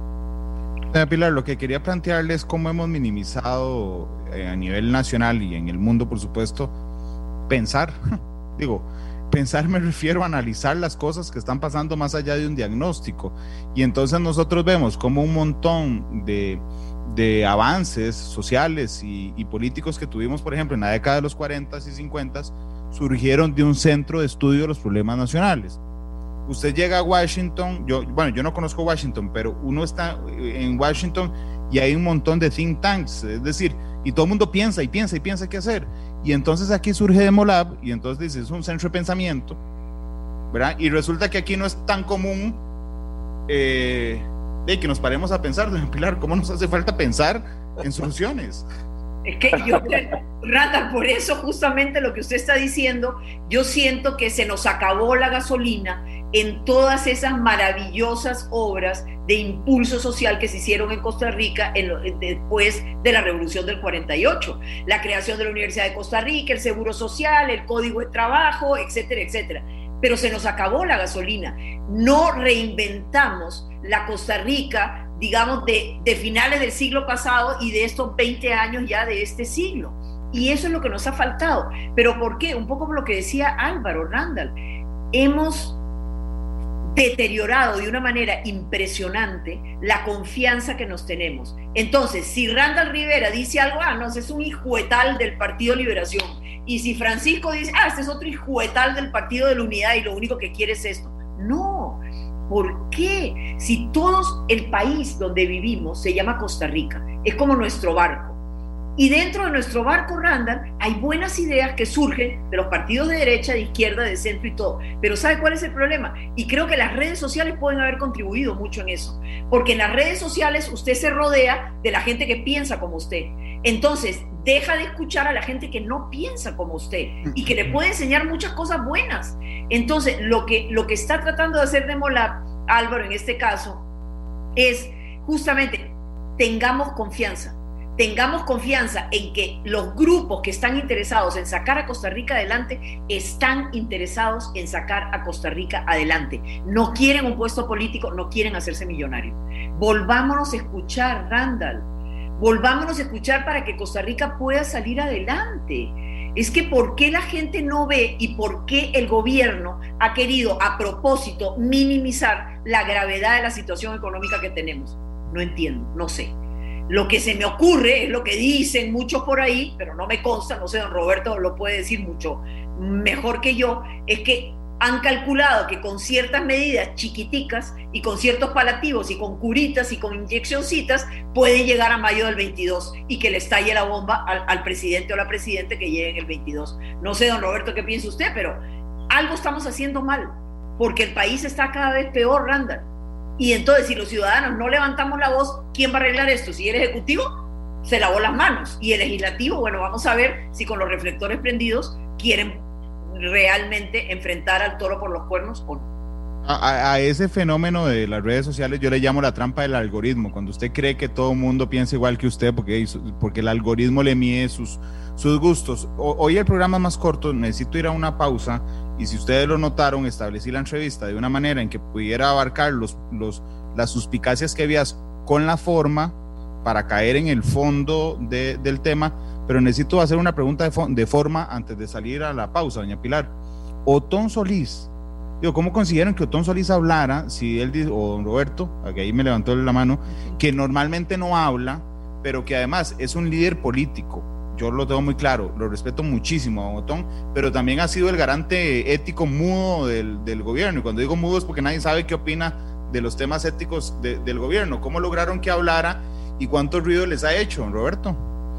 Pilar, lo que quería plantearles es cómo hemos minimizado eh, a nivel nacional y en el mundo, por supuesto, pensar, digo, pensar me refiero a analizar las cosas que están pasando más allá de un diagnóstico, y entonces nosotros vemos como un montón de, de avances sociales y, y políticos que tuvimos, por ejemplo, en la década de los cuarenta y cincuenta, surgieron de un centro de estudio de los problemas nacionales. Usted llega a Washington, yo, bueno, yo no conozco Washington, pero uno está en Washington y hay un montón de think tanks, es decir, y todo el mundo piensa y piensa y piensa qué hacer. Y entonces aquí surge Demolab, y entonces dice, es un centro de pensamiento, ¿verdad? Y resulta que aquí no es tan común eh, de que nos paremos a pensar, doña Pilar, ¿cómo nos hace falta pensar en soluciones? Es que yo, Randall, por eso justamente lo que usted está diciendo, yo siento que se nos acabó la gasolina en todas esas maravillosas obras de impulso social que se hicieron en Costa Rica en lo, después de la Revolución del cuarenta y ocho. La creación de la Universidad de Costa Rica, el Seguro Social, el Código de Trabajo, etcétera, etcétera. Pero se nos acabó la gasolina. No reinventamos la Costa Rica, digamos, de, de finales del siglo pasado y de estos veinte años ya de este siglo. Y eso es lo que nos ha faltado. ¿Pero por qué? Un poco por lo que decía Álvaro, Randall. Hemos deteriorado de una manera impresionante la confianza que nos tenemos. Entonces, si Randall Rivera dice algo, ah, no, ese es un hijuetal del Partido Liberación. Y si Francisco dice, ah, este es otro hijuetal del Partido de la Unidad y lo único que quiere es esto. No. ¿Por qué? Si todos, el país donde vivimos se llama Costa Rica, es como nuestro barco. Y dentro de nuestro barco, Randall, hay buenas ideas que surgen de los partidos de derecha, de izquierda, de centro y todo. Pero ¿sabe cuál es el problema? Y creo que las redes sociales pueden haber contribuido mucho en eso. Porque en las redes sociales usted se rodea de la gente que piensa como usted. Entonces, deja de escuchar a la gente que no piensa como usted y que le puede enseñar muchas cosas buenas. Entonces, lo que, lo que está tratando de hacer Demolab, Álvaro, en este caso, es justamente tengamos confianza. Tengamos confianza en que los grupos que están interesados en sacar a Costa Rica adelante están interesados en sacar a Costa Rica adelante. No quieren un puesto político, no quieren hacerse millonarios. Volvámonos a escuchar, Randall. Volvámonos a escuchar para que Costa Rica pueda salir adelante. Es que ¿por qué la gente no ve y por qué el gobierno ha querido a propósito minimizar la gravedad de la situación económica que tenemos? No entiendo, no sé. Lo que se me ocurre es lo que dicen muchos por ahí, pero no me consta, no sé, don Roberto lo puede decir mucho mejor que yo, es que han calculado que con ciertas medidas chiquiticas y con ciertos paliativos y con curitas y con inyeccioncitas pueden llegar a mayo del veintidós y que le estalle la bomba al, al presidente o la presidenta que llegue en el veintidós. No sé, don Roberto, qué piensa usted, pero algo estamos haciendo mal, porque el país está cada vez peor, Randall. Y entonces, si los ciudadanos no levantamos la voz, ¿quién va a arreglar esto? Si el Ejecutivo se lavó las manos y el Legislativo, bueno, vamos a ver si con los reflectores prendidos quieren realmente enfrentar al toro por los cuernos o no. A, a ese fenómeno de las redes sociales yo le llamo la trampa del algoritmo, cuando usted cree que todo el mundo piensa igual que usted porque, porque el algoritmo le mide sus, sus gustos. O, hoy el programa es más corto, necesito ir a una pausa y si ustedes lo notaron, establecí la entrevista de una manera en que pudiera abarcar los, los, las suspicacias que había con la forma para caer en el fondo de, del tema, pero necesito hacer una pregunta de, de forma antes de salir a la pausa, doña Pilar. Otón Solís, digo, ¿cómo consiguieron que Otón Solís hablara, si él dice, o don Roberto, que ahí me levantó la mano, que normalmente no habla, pero que además es un líder político? Yo lo tengo muy claro, lo respeto muchísimo a don Otón, pero también ha sido el garante ético mudo del, del gobierno, y cuando digo mudo es porque nadie sabe qué opina de los temas éticos de, del gobierno. ¿Cómo lograron que hablara y cuánto ruido les ha hecho, don Roberto?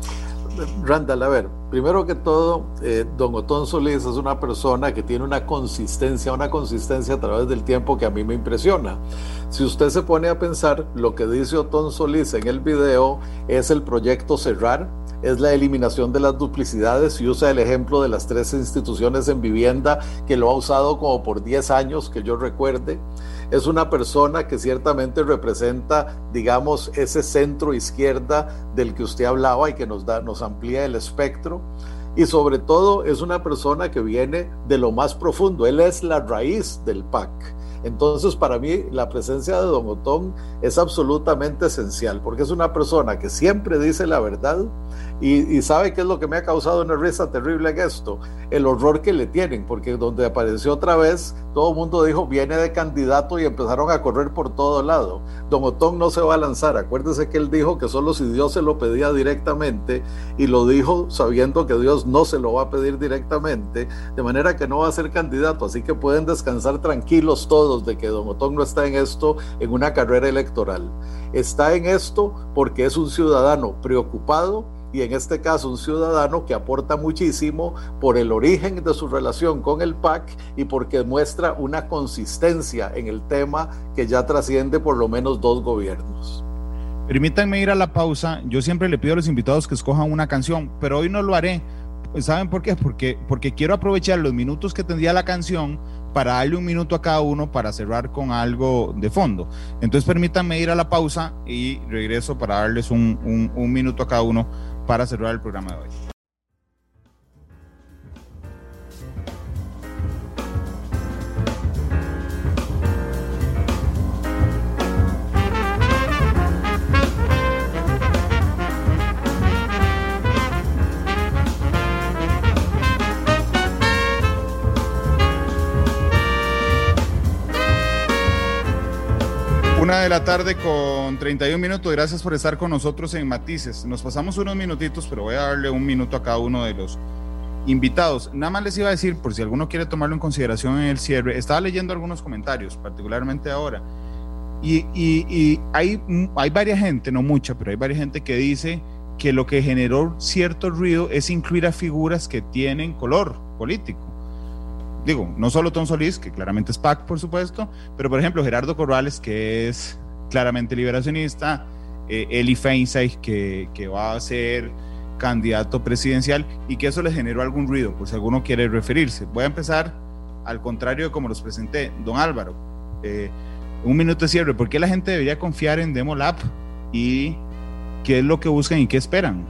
Randall, a ver, primero que todo, eh, don Otón Solís es una persona que tiene una consistencia, una consistencia a través del tiempo que a mí me impresiona. Si usted se pone a pensar, lo que dice Otón Solís en el video es el proyecto Cerrar, es la eliminación de las duplicidades, y usa el ejemplo de las tres instituciones en vivienda que lo ha usado como por diez años, que yo recuerde. Es una persona que ciertamente representa, digamos, ese centro izquierda del que usted hablaba y que nos da, nos amplía el espectro. Y sobre todo es una persona que viene de lo más profundo. Él es la raíz del P A C. Entonces, para mí, la presencia de don Otón es absolutamente esencial, porque es una persona que siempre dice la verdad y, y sabe qué es lo que me ha causado una risa terrible en esto, el horror que le tienen, porque donde apareció otra vez, todo el mundo dijo, viene de candidato y empezaron a correr por todo lado. Don Otón no se va a lanzar, acuérdese que él dijo que solo si Dios se lo pedía directamente, y lo dijo sabiendo que Dios no se lo va a pedir directamente, de manera que no va a ser candidato, así que pueden descansar tranquilos todos de que don Otón no está en esto en una carrera electoral. Está en esto porque es un ciudadano preocupado, y en este caso un ciudadano que aporta muchísimo por el origen de su relación con el P A C y porque muestra una consistencia en el tema que ya trasciende por lo menos dos gobiernos. Permítanme ir a la pausa. Yo siempre le pido a los invitados que escojan una canción, pero hoy no lo haré. ¿Saben por qué? Porque, porque quiero aprovechar los minutos que tendría la canción para darle un minuto a cada uno para cerrar con algo de fondo. Entonces permítanme ir a la pausa y regreso para darles un, un, un minuto a cada uno para cerrar el programa de hoy. Una de la tarde con treinta y un minutos. Gracias por estar con nosotros en Matices. Nos pasamos unos minutitos, pero voy a darle un minuto a cada uno de los invitados. Nada más les iba a decir, por si alguno quiere tomarlo en consideración en el cierre, estaba leyendo algunos comentarios, particularmente ahora, y, y, y hay, hay varias gente, no mucha, pero hay varias gente que dice que lo que generó cierto ruido es incluir a figuras que tienen color político. Digo, no solo Otón Solís, que claramente es P A C, por supuesto, pero por ejemplo Gerardo Corrales, que es claramente liberacionista, eh, Eli Feinstein, que, que va a ser candidato presidencial, y que eso le generó algún ruido, por si alguno quiere referirse. Voy a empezar al contrario de como los presenté. Don Álvaro, eh, un minuto de cierre. ¿Por qué la gente debería confiar en Demolab y qué es lo que buscan y qué esperan?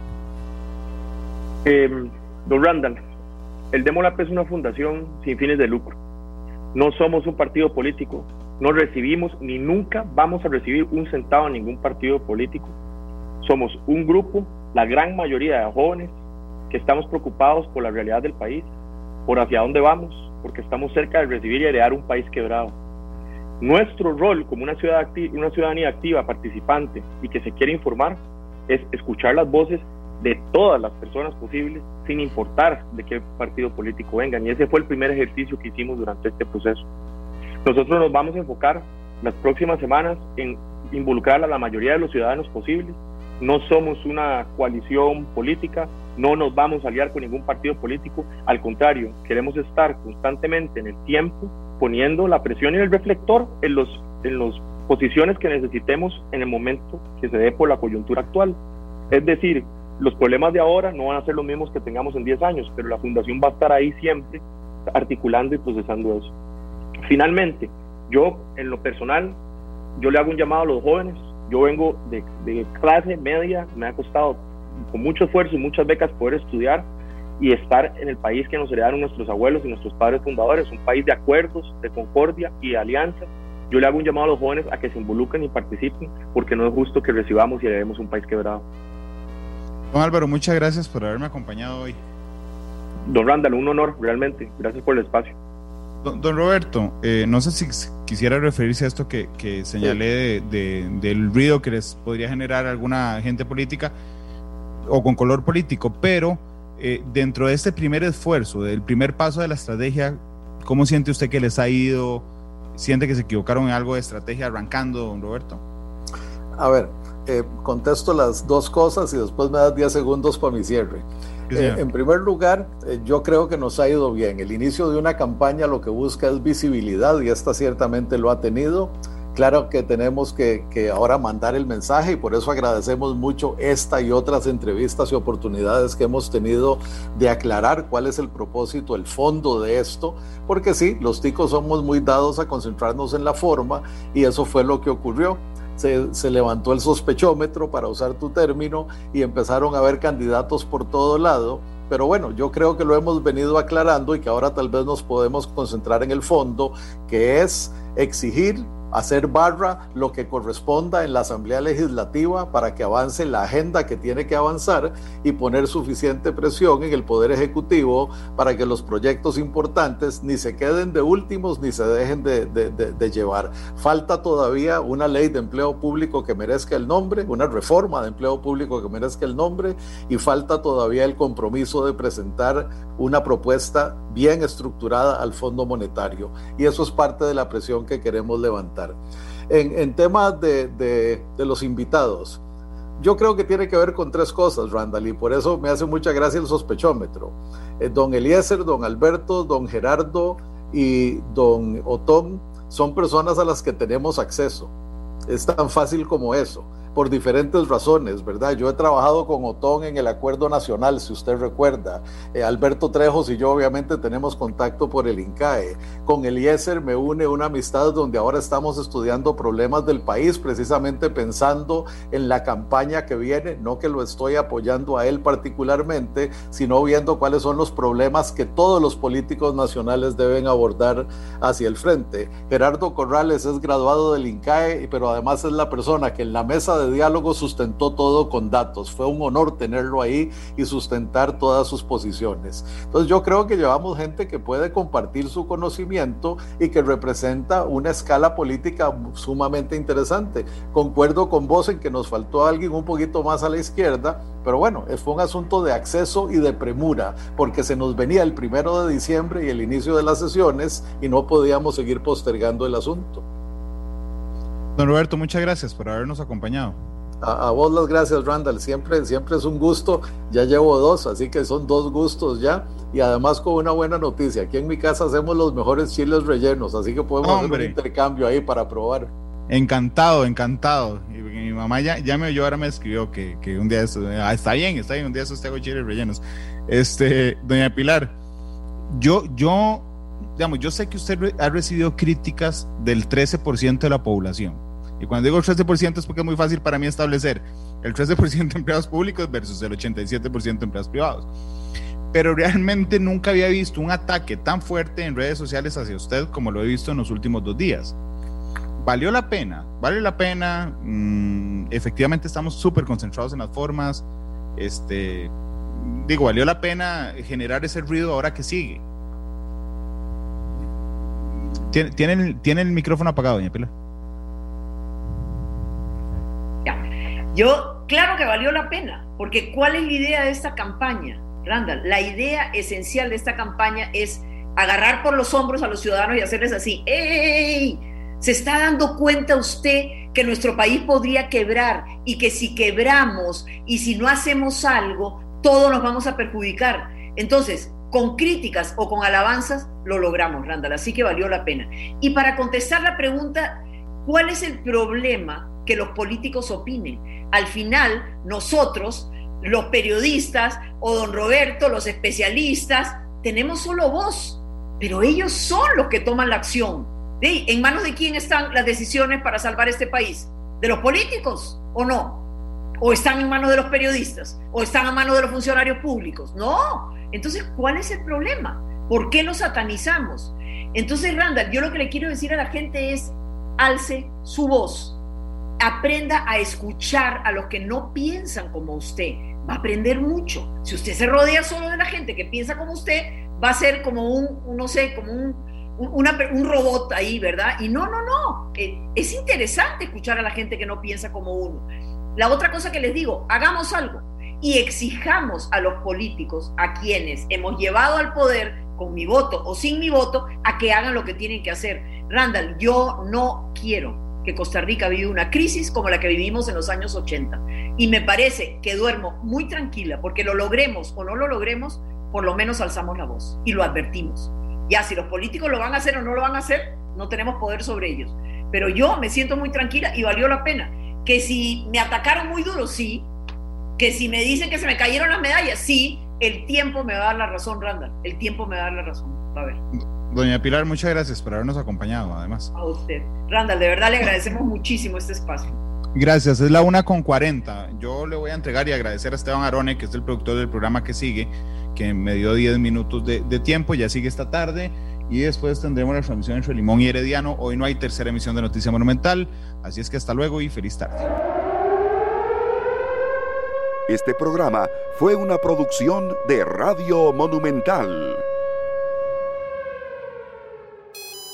Eh, don Randall, el Demolab es una fundación sin fines de lucro. No somos un partido político. No recibimos ni nunca vamos a recibir un centavo en ningún partido político. Somos un grupo, la gran mayoría de jóvenes, que estamos preocupados por la realidad del país, por hacia dónde vamos, porque estamos cerca de recibir y heredar un país quebrado. Nuestro rol como una, ciudad acti- una ciudadanía activa, participante y que se quiere informar, es escuchar las voces de todas las personas posibles sin importar de qué partido político vengan, y ese fue el primer ejercicio que hicimos durante este proceso. Nosotros nos vamos a enfocar las próximas semanas en involucrar a la mayoría de los ciudadanos posibles. No somos una coalición política, no nos vamos a aliar con ningún partido político, al contrario, queremos estar constantemente en el tiempo poniendo la presión y el reflector en los en las posiciones que necesitemos en el momento que se dé por la coyuntura actual. Es decir, los problemas de ahora no van a ser los mismos que tengamos en diez años, pero la Fundación va a estar ahí siempre articulando y procesando eso. Finalmente, yo en lo personal, yo le hago un llamado a los jóvenes. Yo vengo de, de clase media, me ha costado con mucho esfuerzo y muchas becas poder estudiar y estar en el país que nos heredaron nuestros abuelos y nuestros padres fundadores, un país de acuerdos, de concordia y de alianzas. Yo le hago un llamado a los jóvenes a que se involucren y participen, porque no es justo que recibamos y heredemos un país quebrado. Don Álvaro, muchas gracias por haberme acompañado hoy. Don Randall, un honor, realmente. Gracias por el espacio. Don, don Roberto, eh, no sé si quisiera referirse a esto que, que señalé de, de, del ruido que les podría generar alguna gente política o con color político, pero eh, dentro de este primer esfuerzo, del primer paso de la estrategia, ¿cómo siente usted que les ha ido? ¿Siente que se equivocaron en algo de estrategia arrancando, don Roberto? A ver, eh, contesto las dos cosas y después me das diez segundos para mi cierre. Sí, eh, en primer lugar, eh, yo creo que nos ha ido bien. El inicio de una campaña lo que busca es visibilidad y esta ciertamente lo ha tenido. Claro que tenemos que, que ahora mandar el mensaje y por eso agradecemos mucho esta y otras entrevistas y oportunidades que hemos tenido de aclarar cuál es el propósito, el fondo de esto, porque sí, los ticos somos muy dados a concentrarnos en la forma y eso fue lo que ocurrió. Se, se levantó el sospechómetro, para usar tu término, y empezaron a haber candidatos por todo lado. Pero bueno, yo creo que lo hemos venido aclarando y que ahora tal vez nos podemos concentrar en el fondo, que es exigir, hacer barra lo que corresponda en la Asamblea Legislativa para que avance la agenda que tiene que avanzar y poner suficiente presión en el Poder Ejecutivo para que los proyectos importantes ni se queden de últimos ni se dejen de, de, de, de llevar. Falta todavía una ley de empleo público que merezca el nombre, una reforma de empleo público que merezca el nombre, y falta todavía el compromiso de presentar una propuesta bien estructurada al Fondo Monetario, y eso es parte de la presión que queremos levantar. En, en temas de, de, de los invitados, yo creo que tiene que ver con tres cosas, Randall, y por eso me hace mucha gracia el sospechómetro. Eh, don Eliezer, don Alberto, don Gerardo y don Otón son personas a las que tenemos acceso. Es tan fácil como eso, por diferentes razones, ¿verdad? Yo he trabajado con Otón en el Acuerdo Nacional, si usted recuerda. Eh, Alberto Trejos y yo obviamente tenemos contacto por el INCAE. Con Eliezer me une una amistad donde ahora estamos estudiando problemas del país, precisamente pensando en la campaña que viene, no que lo estoy apoyando a él particularmente, sino viendo cuáles son los problemas que todos los políticos nacionales deben abordar hacia el frente. Gerardo Corrales es graduado del INCAE, pero además es la persona que en la mesa de de diálogo sustentó todo con datos. Fue un honor tenerlo ahí y sustentar todas sus posiciones. Entonces yo creo que llevamos gente que puede compartir su conocimiento y que representa una escala política sumamente interesante. Concuerdo con vos en que nos faltó alguien un poquito más a la izquierda, pero bueno, fue un asunto de acceso y de premura, porque se nos venía el primero de diciembre y el inicio de las sesiones y no podíamos seguir postergando el asunto. Don Roberto, muchas gracias por habernos acompañado. A, a vos las gracias, Randall, siempre, siempre es un gusto. Ya llevo dos, así que son dos gustos ya, y además con una buena noticia. Aquí en mi casa hacemos los mejores chiles rellenos, así que podemos ¡Hombre! hacer un intercambio ahí para probar. Encantado, encantado. Y mi mamá ya, ya me oyó, ahora me escribió que, que un día eso, ah, está bien, está bien, un día eso te hago chiles rellenos. Este, doña Pilar, yo, yo, digamos, yo sé que usted ha recibido críticas del trece por ciento de la población. Y cuando digo el trece por ciento es porque es muy fácil para mí establecer el trece por ciento de empleados públicos versus el ochenta y siete por ciento de empleados privados. Pero realmente nunca había visto un ataque tan fuerte en redes sociales hacia usted como lo he visto en los últimos dos días. ¿Valió la pena? ¿Vale la pena? Mm, efectivamente estamos súper concentrados en las formas. Este, digo, ¿valió la pena generar ese ruido ahora que sigue? ¿Tiene, tiene, tiene el micrófono apagado, doña Pilar? Yo, claro que valió la pena, porque ¿cuál es la idea de esta campaña? Randall, la idea esencial de esta campaña es agarrar por los hombros a los ciudadanos y hacerles así, ¡ey! ¿Se está dando cuenta usted que nuestro país podría quebrar y que si quebramos y si no hacemos algo, todos nos vamos a perjudicar? Entonces, con críticas o con alabanzas, lo logramos, Randall, así que valió la pena. Y para contestar la pregunta, ¿cuál es el problema que los políticos opinen? Al final, nosotros, los periodistas o don Roberto, los especialistas, tenemos solo voz, pero ellos son los que toman la acción. ¿Sí? ¿En manos de quién están las decisiones para salvar este país? ¿De los políticos o no? ¿O están en manos de los periodistas? ¿O están en manos de los funcionarios públicos? No. Entonces, ¿cuál es el problema? ¿Por qué los satanizamos? Entonces, Randall, yo lo que le quiero decir a la gente es, alce su voz, aprenda a escuchar a los que no piensan como usted, va a aprender mucho. Si usted se rodea solo de la gente que piensa como usted, va a ser como un, un no sé, como un, un, una, un robot ahí, ¿verdad? Y no, no, no, eh, es interesante escuchar a la gente que no piensa como uno. La otra cosa que les digo, hagamos algo y exijamos a los políticos, a quienes hemos llevado al poder, con mi voto o sin mi voto, a que hagan lo que tienen que hacer. Randall, yo no quiero que Costa Rica viva una crisis como la que vivimos en los años ochenta. Y me parece que duermo muy tranquila, porque lo logremos o no lo logremos, por lo menos alzamos la voz y lo advertimos. Ya, si los políticos lo van a hacer o no lo van a hacer, no tenemos poder sobre ellos. Pero yo me siento muy tranquila y valió la pena. Que si me atacaron muy duro, sí. Que si me dicen que se me cayeron las medallas, sí. El tiempo me va a dar la razón, Randall. El tiempo me va a dar la razón. Va a ver. Doña Pilar, muchas gracias por habernos acompañado, además. A usted. Randall, de verdad le agradecemos muchísimo este espacio. Gracias, es la una con cuarenta. Yo le voy a entregar y agradecer a Esteban Arone, que es el productor del programa que sigue, que me dio diez minutos de, de tiempo, ya sigue esta tarde, y después tendremos la transmisión entre Limón y Herediano. Hoy no hay tercera emisión de Noticia Monumental, así es que hasta luego y feliz tarde. Este programa fue una producción de Radio Monumental.